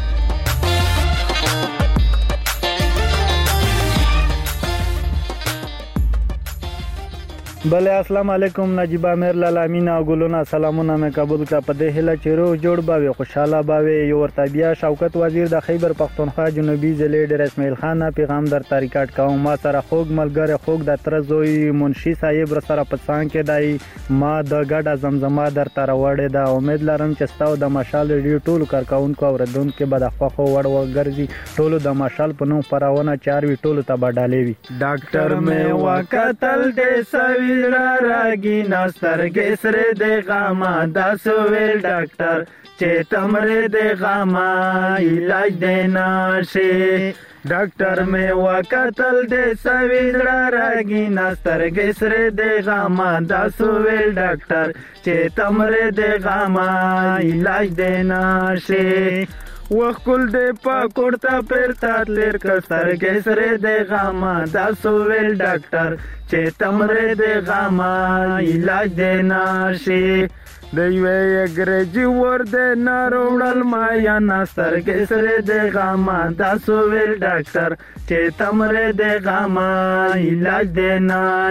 بله السلام علیکم نجیب امیر لالامینا ګلونا سلامونه مې قبول کړه په دې هله چې روغ جوړ باوي خوشاله باوي یو ورته بیا شوکت وزیر د خیبر پختونخوا جنوبي ضلع ډیر اسماعیل خان پیغام در ریکارډ کوم. ما سره خوګ ملګری خوګ د ترزوی منشي صاحب را سره پڅان کې دای ما د ګډه زمزمه در تر وړې دا امید لرم چې تاسو د مشال ریډیو ټول کارکونکو اوردونکو به د خوخو وړ وګرځي ټول د مشال په نوم پرونه چاروي ټول ته بدالې وي. ډاکټر مې وکتل دې سوي راګي نسترګې سره د غما دا سویل ډاکټر چې تمره د غما علاج دینا شي. ډاکټر مې وکتل دې سوي راګي نسترګې سره د غما دا سویل ډاکټر چې تمره د غما علاج دینا شي. وخل دې په کوړتا پرتا تیر کستر کې سره دې غاما دا سوویل ډاکټر چې تمره دې غاما علاج دې ناشي د یوې انګریزي ور دې ناروړل ما یا ناستر کې سره دې غاما دا سوویل ډاکټر چې تمره دې غاما علاج دې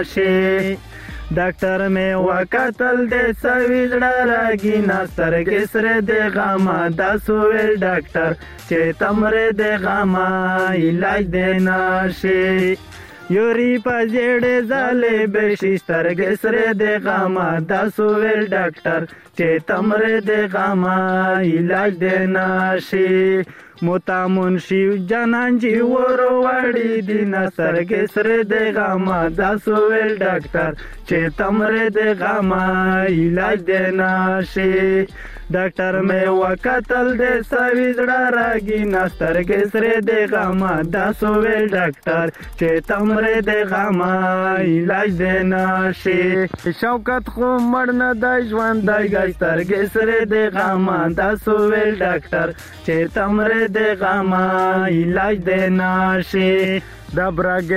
ناشي ډاکټر مې وکتل دې سويزړه راګي ناستر کې سره دې غاما دا سوویل ډاکټر چې تمره دې غاما علاج دې ناشي یوري پځړې زاله بشي سترګې سره دې غاما دا سوویل ډاکټر چې تمره دې غاما علاج دې ناشي موتا منشي جانان جی ورو وړي دي ناستر کې سره دې غاما دا سوویل ډاکټر چې تمره دې غاما علاج دې ناشي ډاکټر مې وکتل دې سويزړه راګي ناستر کې سره دې غاما دا سوویل ډاکټر چې تمره دې غاما علاج دې ناشي شوکت خو مړ نه د ژوند دای ګستر کې سره دې غاما دا سوویل ډاکټر چې تمره دې غاما علاج دې ناشي د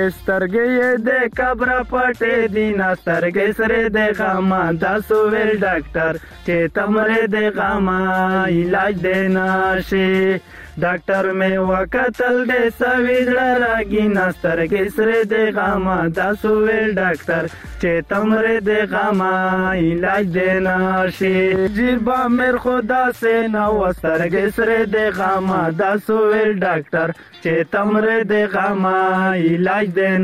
برګسترګې دې کبر پټې دي ناسترګې سره دې غاما دا سوویل ډاکټر چې تمره دې غاما علاج دې ناشي ډاکټر مې وکتل دې سويزړه راګي ناسترګې سره دې غاما دا سوویل ډاکټر چې تمره دې غاما علاج دې ناشي جیبا مر خدا سے نو سترګې سره دې غاما دا سوویل ډاکټر چې تمره دې غاما علاج دې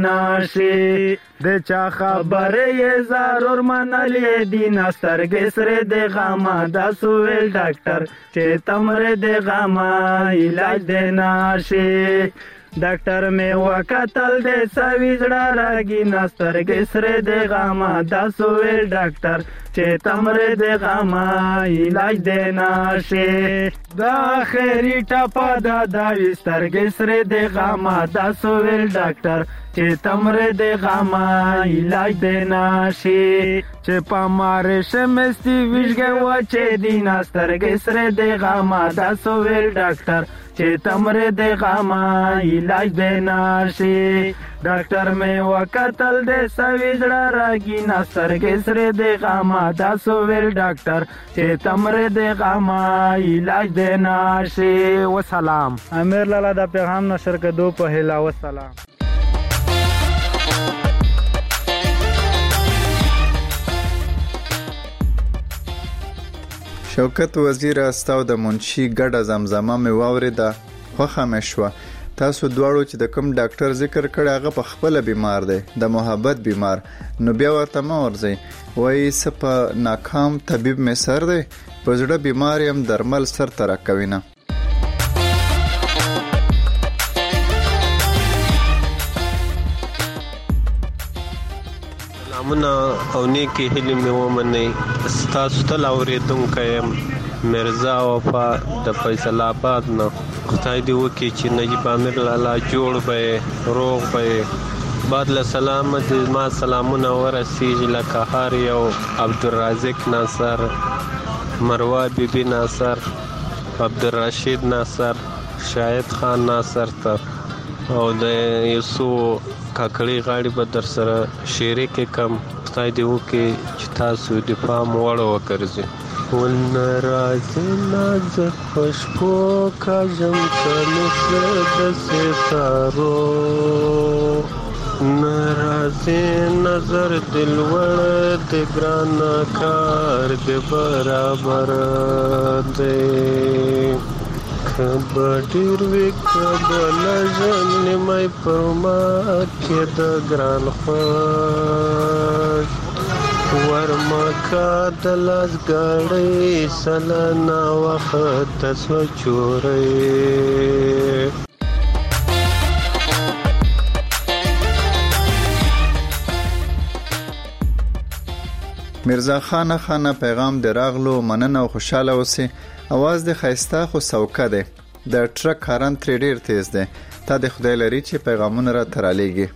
ناشي د چا خبره یې ضرور منلې دي ناسترګې سره دې غاما دا سوویل ډاکټر چې تمره دې غاما علاج دې ناشي ډاکټر مې وکتل دې سويزړه راګي ناسترګې سره دې غاما دا سوویل ډاکټر چې تمره دې غاما علاج دې ناشي دا خیری ټپا دا سترګې سره دې غاما دا سوویل ډاکټر چې تمره دې غاما علاج دې ناشي چې پاماره شمستي ویژګه وچې دي ناسترګې سره دې غاما دا سوویل ډاکټر چې تمره دې غاما علاج دې ناشي ډاکټر مې وکتل دې سويزړه راګي ناسترګې سره دې غاما دا سوویل ډاکټر چې تمره دې غاما علاج دې ناشي وسلام امیر لالا دا پیغام نشر کدو په هلا وسلام شوکت وزیر استاو د منشي ګډه زمزمه مې واوریده خوښه مې شوه تاسو دواړو چې د کوم ډاکټر ذکر کړی هغه په خپله بیمار دی د محبت بیمار نو بیا ورته مه ورځئ وایي څه په ناکام طبیب مې سر دی په زړه بیمار یم درمل سر ته راکوي نه سلامونه او نیکی هیلې مې ومنئ ستاسو تل اورېدونکی یم مرزا وفا د فیصل آباد نه خدای دې وکړي چې نجیب امیر لالا جوړ به یې روغ به یې بعد له سلامه دې ما سلامونه ورسیږي لکه هر یو عبدالرازق ناصر مروه بیبي ناصر عبدالرشید ناصر شاهد خان ناصر ته او د یوسو کاکړي غاړي به در سره شریک کم خدای دې وکړي چې تاسو د پام وړ وګرځئ ولنرازي نازک خوشبو کاژم څه د ستارو نرازي نظر دلوړ د ګران کار د برابر دی کبډیر وی کبل جنمای پرما کې د ګران خوش ورما کا د لاس غړې سلنا وخت سو چورې مرزا خانه پیغام د راغلو مننه او خوشاله اوسئ اواز د خیسته خو سوکه ده د ټرک هارن تر ډیر تیز ده تا د خدای لري چې پیغامونه را ترالیږي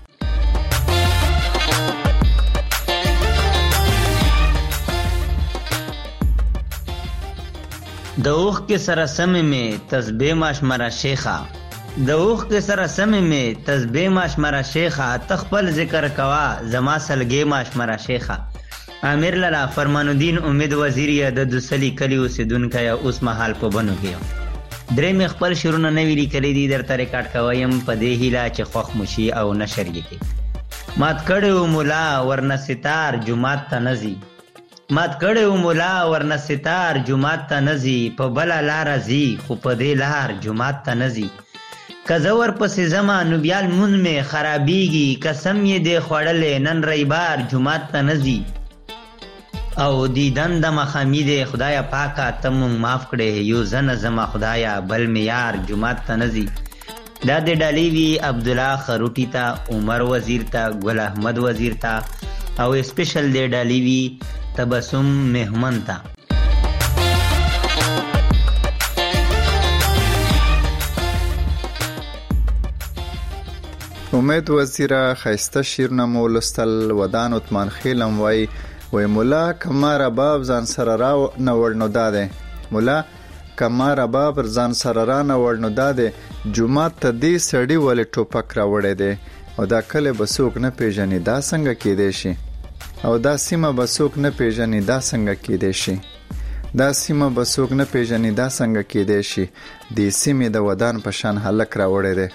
د اوخ کې سره سمې مې تسبیح ماشمره شیخه د اوخ کې سره سمې مې تسبیح ماشمره شیخه تخپل ذکر کوا زما سلګې ماشمره شیخه امیر لالا فرمان الدین امید وزیر د دوسلی کلی اوسیدونکی اوس مهال په بنو کې درې مې خپل شعرونه نوي لیکلي دي درته ریکارډ کوم په دې هیله چې خوښ مو شي او نشر یې کړي. مات کړی و ملا ورنه ستار جومات ته نه ځي مات کړی و ملا ورنه ستار جومات ته نه ځي په بله لاره ځي خو په دې لار جومات ته نه ځي که زه ورپسې ځمه نو بیا لمونځ مې خرابېږي قسم یې دی خوړلی نن ریبار جومات ته نه ځي او دیدن د مخامي دی خدایه پاکه ته مونږ معاف کړې یو زه نه ځمه خدایه بل مې یار جومات ته نه ځي. دا د ډالۍ وي عبدالله خروټي ته عمر وزیر ته ګل احمد وزیر ته او سپیشل د ډالۍ وي تبسم مهمن ته. امید وزیره خیسته شیرونه مو لوستل ودان عثمان خیلم وای مولا کما رباب ځان سره را نه وړ نو داده مولا کما رباب ځان سره را نه وړ نو داده جومات ته دې سړی ولې ټوپک را وړی دی او دا کله به څوک نه پیژني دا څنګه کیدی شي او دا سیمه به څوک نه پیژني دا څنګه کیدی شي دا سیمه به څوک نه پیژني دا څنګه کیدی شي دې سیمې د ودان په شان هلک را وړی دی.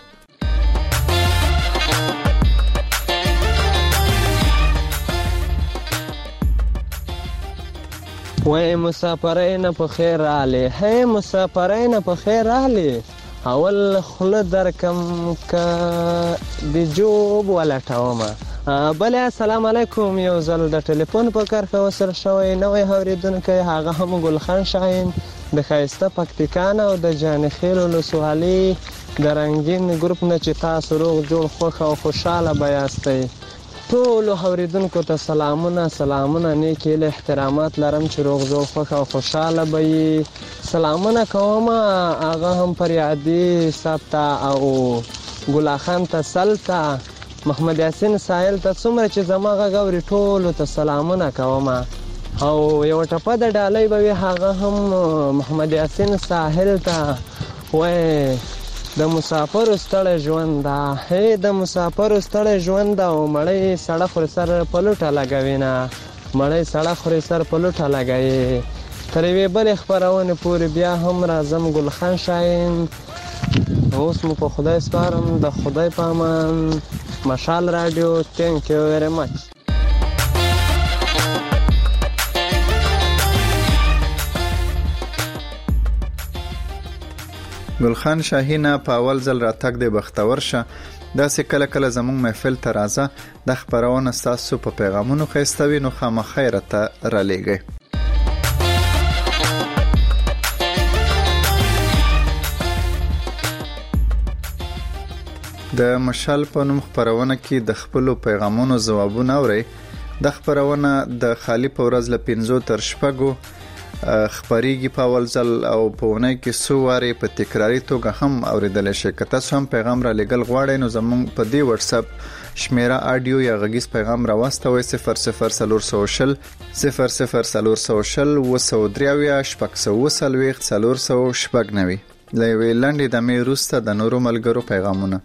وای مسافرین په خیر رالی هی مسافرین په خیر رالی اول خوله درکم که د جوب ولټومه بله السلام علیکم یو ځل د ټلیفون په کرښه وصل شوی نوی اورېدونکی هغه هم ګلخان شاهین د ښایسته پکتیکا نه او د جانخیل ولسوالۍ د رنګین ګروپ نه چې تاسو روغ جوړ خوښ او خوشحاله به یاستئ. ټولو اوریدونکو ته سلامونه نیک هیلې احترامات لرم چې روغ جوړ خوښ او خوشحاله به یې. سلامونه کوم هغه هم فریادي صاحب ته او ګلا خان ته سل ته محمد یاسین ساحل ته څومره چې زما غږ اوري ټولو ته سلامونه کوم او یو ټپه د ډالۍ به وي هغه هم محمد یاسین ساحل ته وای د مسافر ستړی ژوند دا هی د مسافر ستړی ژوند دا او مړی سړه خوري سر په لوټه لګوي نه مړی سړه خوري سر په لوټه لګوي. تر یوې بلې خپرونې پورې بیا هم راځم ګلخان شاهین اوس مو په خدای سپارم د خدای په امان. مشال رادیو تhank you very much. ګلخان شاهینه په اول ځل راتګ د بختور شه داسې کله کله زموږ محفل ته راځه د خپرونه ستاسو په پیغامونو ښایستوي نو خامخا راته رالیږئ. د مشال په نوم خپرونه کې د خپلو پیغامونو ځوابونه اورئ. د خپرونه د خالی په ورځ له 5 تر 6 خبريږي په اول ځل او په ونې کې څو واره په تکراری توګه هم اوریدل شي. که تاسو هم پیغام را لګل غواړئ نو زموږ په دې واتس اپ شمیره اډیو یا غږیز پیغام را واستوئ 0040 00400 وسودریاویا شپږ سو څلور شپږ نوي لوي لاندې د مې روسته د نورو ملګرو پیغامونه.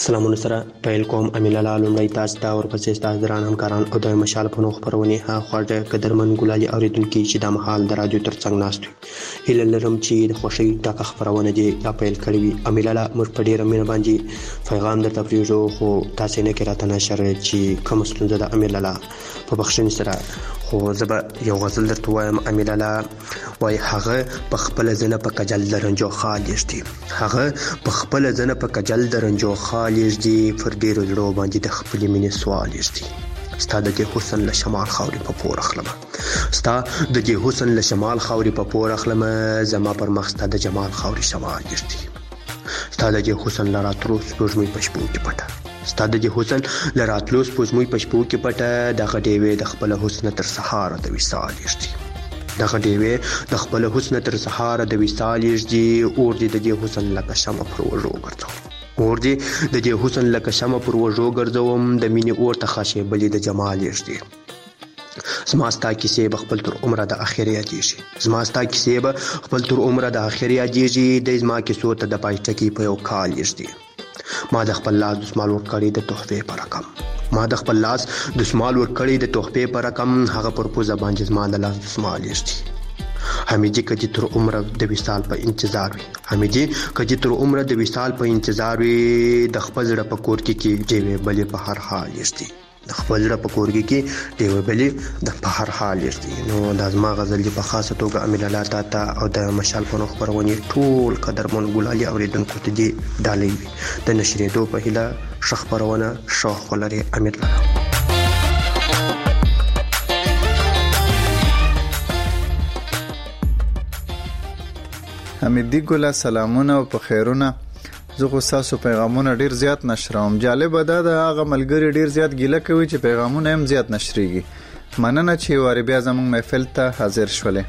سلامونه سره پیل کوم امین الله لومړی تاسو ته ورپسې ستاسو دران همکاران او د مشال په نوم خپرونې خواږه قدرمن ګلالي اوریدونکي چې د مهال د رادیو ترڅنګ ناست وي هیله لرم چې د خوښۍ ډکه خپرونه دې دا پیل کړې وي. امین الله موږ په ډېره مینه باندې پیغام درته پرېږدو خو تاسې نه کې راته نشر چې کومه ستونزه ده امین الله په بخښنې سره خو زه به یو غزل درته وایم. امین الله وایي هغه په خپله زنه په کجل د رنجو خالېږدي هغه په خپله زنه په کجل د رنجو خالېږدي پر ډېرو زړو باندې د خپلې مینې سوالېږدي ستا د دې حسن له شمال خاورې په پور اخلمه ستا د دې حسن له شمال خاورې په پور اخلمه زما پر مخ ستا د جمال خاورې شمالېږدي ستا د دې حسن له راتلو سپوږمۍ په شپو کې پټه ستا د دې حسن له راتلو سپوږمۍ په شپو کې پټه دغه ډېوې د خپله حسنه تر سهاره د وصالېږدي دغه ډېوې د خپله حسنه تر سهاره د وصالېږدي اور دې د دې حسن لکه شمع پر وږو ګرځوم اور دې د دې حسن لکه شمع پر وږو ګرځوم د مینې اور ته خاشېبلې د جمالېږدي زما ستا کیسې به خپل تر عمره د اخرې یادېږي زما ستا کیسې به خپل تر عمره د اخرې یادېږي دی زما کیسو ته د پایټکي په یو کال یږدي ما د خپل لاس دسمال ورکړی د تحفې په رقم ما د خپل لاس دسمال ورکړی د تحفې په رقم هغه پر پوزه باندې زما د لاس دسمال یږدي حمیدي که دې تر عمره د وصال په انتظار وي حمیدي که دې تر عمره د وصال په انتظار وي د خپل زړه په کورګي کې ډېوې بلې په هر حال یږدي د خپل زړه په کورګي کې ډېوې بلې د په هر حال یږدي. نو دا زما غزل دی په خاصه توګه امین الله تاته او د مشال په نوم خپرونې ټول قدرمن ګلالي اوریدونکو ته دې ډالۍ وي د نشرېدو په هیله ښه خپرونه شوق ولري. امید لرم حمیدي ګله سلامونه او په خیرونه زه خو ستاسو پیغامونه ډیر زیات نشروم. جالبه ده د هغه ملګري ډیر زیات ګیله کوي چې پیغامونه هم زیات نشریږي. مننه چې واري بیا زموږ محفل ته حاضر شولې.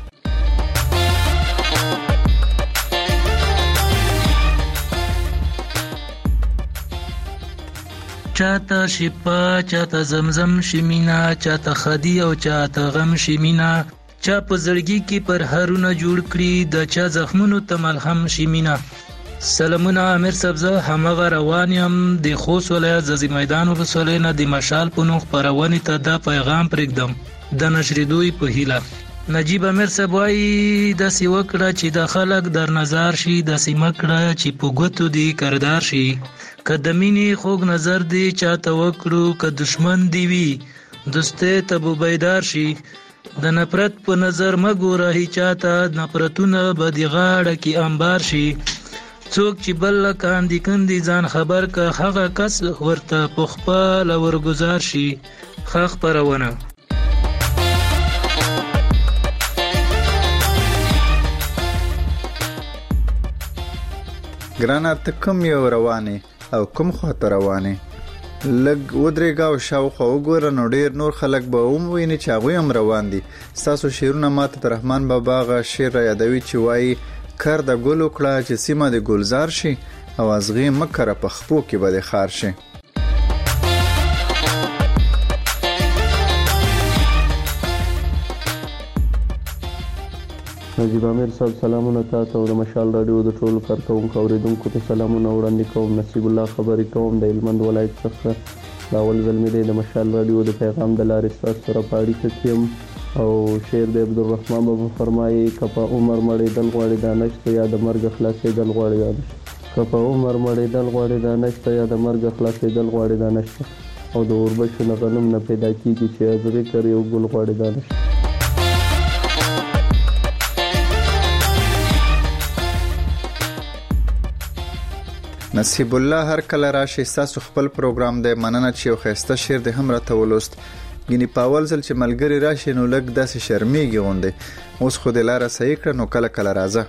چاته شپه چاته زمزم شمینا چاته خدي او چاته غم شمینا چا په زړګي کې پر هرونه جوړ کړی د چا زخمونو ته ملهم شمینا. سلامونه امیر سبزه همغه روان یم د خوست ولایت زازی میدان ولسوالۍ نه د مشال په نوم خپرونې ته دا پیغام پرېږدم د نشرېدو په هیله. نجیب امیر صاحب وایي داسې وکړه چې د خلک در نظر شي داسې مه کړه چې په ګوتو دې کردار شي که د مینې خوږ نظر دې چاته وکړو که دشمن دې وي دوستۍ ته به بیدار شي د نفرت په نظر مه ګوره هیچاته نفرتونه به دې غاړه کې انبار شي څوک چې بل کاندي کندي ځان خبر که هغه کس ورته په خپله ورګزار شي. ښه خپرونه. ګرانه ته کوم یو روانې او کوم خواته روانې لږ ودرېږه او شاوخوا وګوره نو ډېر نور خلک به هم ویني چې هغوی هم روان دي. ستاسو شعرونه ماته د رحمان بابا هغه شعر را یادوي چې وایي کر د ګل وکړه چې سیمه د ګلزار شي او ازغې مکره په خپو کې به د خار شي. نجیب امیر صاحب سلامونه تاسو او د مشال رادیو د ټولو کارکونکو اوریدونکو ته سلامونه وړاندې کوم. نصیب الله خبرې کوم د هلمند ولایت څخه دا اول ځل مې دی د مشال رادیو د پیغام د لارې ستاسو سره په اړیکه کې یم او شعر د عبدالرحمن بابا فرمایي که په عمر مړېدل غواړې دا نشته یا د مرګ خلاصېدل غواړې دا نشته که په عمر مړېدل غواړې دا نشته یا د مرګ خلاصېدل غواړې دا نشته او د اوربشو نه غنم نه پیدا کېږي چې ازغې کر یو ګل غواړې دا نشته. نصیب الله هر کله راشي ستاسو خپل پروګرام دی. مننه چې یو ښایسته شعر دې هم راته ولوست. ګینې په اول ځل چې ملګري راشي نو لږ داسې شرمېږي غوندې. اوس خو دې لاره صحیح کړه نو کله کله راځه.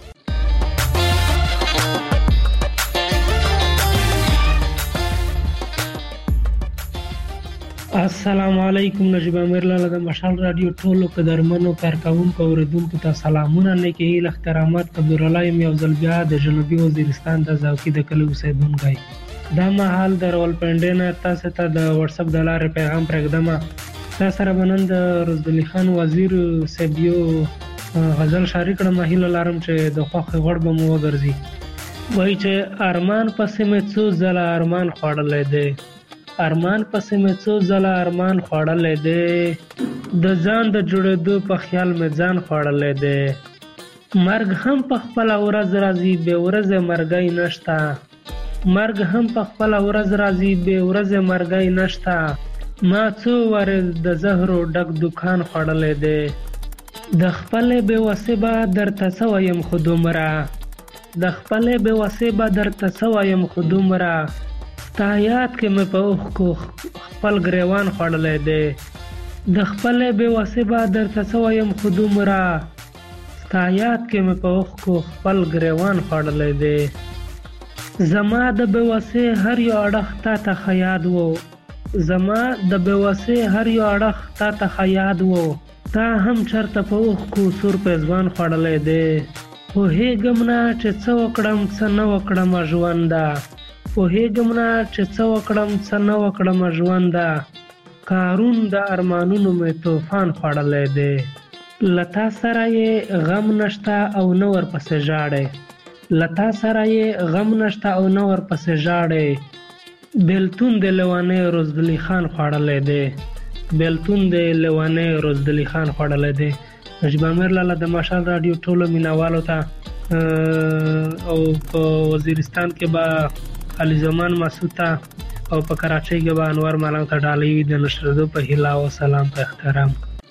السلام علیکم. نجیب امیر لاله د مشال رادیو ټولو قدرمنو کارکونکو اوریدونکو ته سلامونه نیکې هیلې احترامات. عبدالله یم یو ځل بیا د جنوبي وزیرستان د زاوکي د کلي اوسیدونکی. دا مهال د راولپنډۍ نه تاسو ته د واتساپ د لارې پیغام پرېږدم. تا سره به نن د رزدلي خان وزیر صاحب یو غزل شریک کړم. هیله لرم چې د خوښې وړ به مو وګرځي. وایي چې ارمان پسې مې څو ځله ارمان خوړلی دی، ارمان پسې مې څو ځله ارمان خوړلی دی، د ځان د جوړېدو په خیال مې ځان خوړلی دی. مرګ هم په خپله ورځ راځي، بې ورځې مرګی نشته. مرګ هم په خپله ورځ راځي، بې ورځې مرګی نشته. ما څو وارې د زهرو ډک دکان خوړلی دی، د خپلې بې وسې به درته څه ویم خو دومره، د خپلې بې وسې به درته څه ویم خو دومره، ستا یاد کې مې په اوښکو خپل ګریوان خوړلی دی، د خپلې بې وسې به درته څه ویم خو دومره، ستا یاد کې مې په اوښکو خپل ګریوان خوړلی دی. زما د بې وسې هر یو اړخ تا ته ښه یاد و، زما د بې وسې هر یو اړخ تا ته ښه یاد و، تا هم چرته په اوښکو سور پیزوان خوړلی دی. پوهېږم نه چې څه وکړم څه نه وکړم ژونده، پوهېږم نه چې څه وکړم څه نه وکړم ژونده، کارون د ارمانونو مې طوفان خوړلی دی. له تا سره یې غم نشته او نه ورپسې ژاړې، له تا سره یې غم نشته او نه ورپسې ژاړې، بېلتون د لیونی روزدلي خان خوړلی دی، بېلتون د لیونی روزدلي خان خوړلی دی. نجیب امیر لالا د مشال راډیو ټولو مینوالو ته او په وزیرستان کې به علي زمان مسعود ته او په کراچۍ کې به انور ملنګ ته ډالۍ وي د نشرېدو په هیله او سلام په احترام.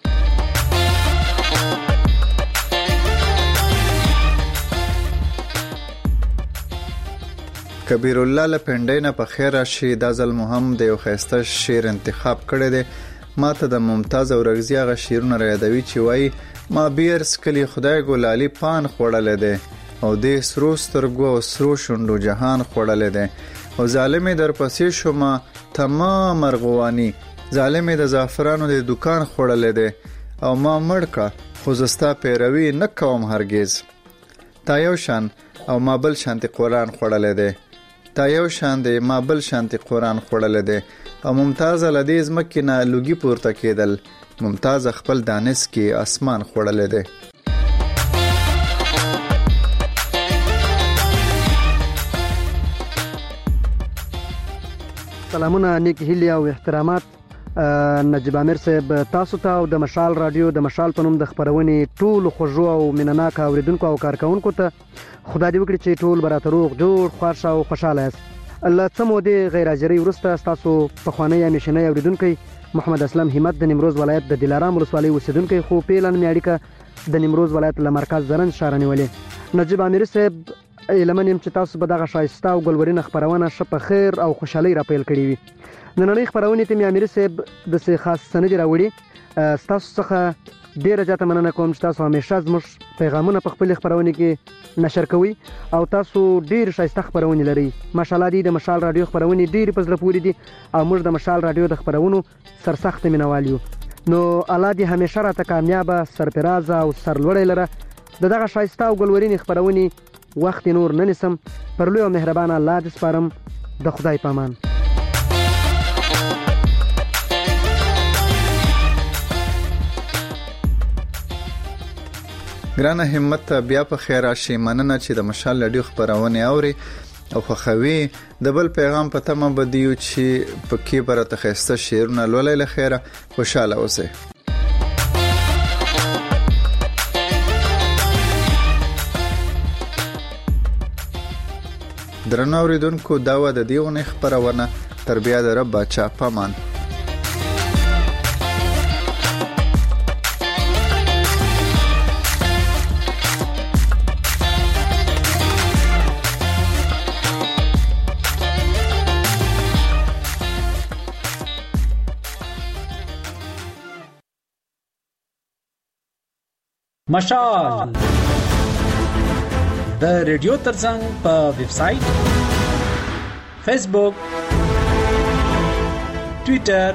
کبیر الله لپنډۍ نه په خیر راشي. دا ځل مو هم د یو ښایسته شعر انتخاب کړی دی. ما ته د ممتاز او رغزي هغه شعرونه رايادوي چې وایي ما بیر سکلی خدای ګلالي پان خوړلی دی او دې سرو سترګو او سرو شونډو جهان خوړلی دی او ظالمې در پسې شومه تمام ارغواني، ظالمې د زعفرانو د دکان خوړلی دی او ما مړ کا خو زستا پیروي نه کوم هرگز. تا یو شان او ما بل شانتی قرآن خوړلی دی، تا یو شان دی ما بل شانتی قرآن خوړلی دی او ممتاز لدیز مکې نه لوګي پورته کېدل، ممتاز خپل دانس کې اسمان خوړلی دی. سلامونه، نیک هیلې او احترامات نجیب امیر صاحب تاسو ته او د مشال رادیو د مشال په نوم د خپرونې ټولو خوږو او مینناک اوریدونکو او کارکونکو ته خدای دې وکړي چې ټول به راته روغ جوړ خوښ او خوشحاله یاست. له څه مودې غیر حاضرۍ وروسته ستاسو پخوانی همیشنی اوریدونکی محمد اسلم همت د نیمروز ولایت د دلارام ولسوالۍ اوسیدونکی خو پیلن مې اړیکه د نیمروز ولایت له مرکز زرنج ښاره نیولې. نجیب امیر صاحب ایلمن یم چې تاسو به دغه ښایسته او ګلورینه خپرونه ښه په خیر او خوشحالۍ راپیل کړې وي. نننۍ خپرونې ته مې امیر صاحب داسې خاص سندې راوړي. ستاسو څخه ډېره زیاته مننه کوم چې تاسو همیشه زموږ پیغامونه په خپلې خپرونې کې نشر کوئ او تاسو ډېر ښایسته خپرونې لرئ. ماشاءالله دې د مشال راډیو خپرونې ډېرې په زړه پورې دي او موږ د مشال راډیو د خپرونو سرسخته مینوال یو. نو الله دې همیشه راته کامیابه، سرفرازه او سرلوړی لره. د دغه ښایسته او ګلورینې خپرونې وخت نور نه نیسم. پر لوی او مهربانه الله دې سپارم. د خدای په امان. ګرانه همت بیا په خیر راشي. مننه چې د مشال راډیو خپرونه اوري او خوښوي. د بل پیغام په تمه بدیو چې پکې برته خسته شعرونه لولای له خیره خوشاله اوسئ. درنو اوریدونکو دا و د دیونه خبرونه تر بیا د رب بچا پامان. مشال د ریډیو ترڅنګ په ویب سټ، فیسبوک، ټوئیټر،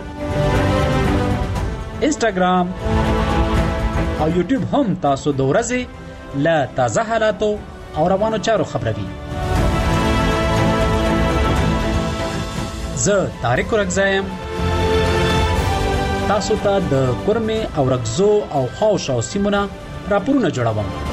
انسټاګرام او یوټیوب هم تاسو د ورځې له تازه حالاتو او روانو چارو خبروي. زه طارق رغزایم تاسو ته د کورمه او رغزو او خاوشاو سیمونه راپورونه جوړوم.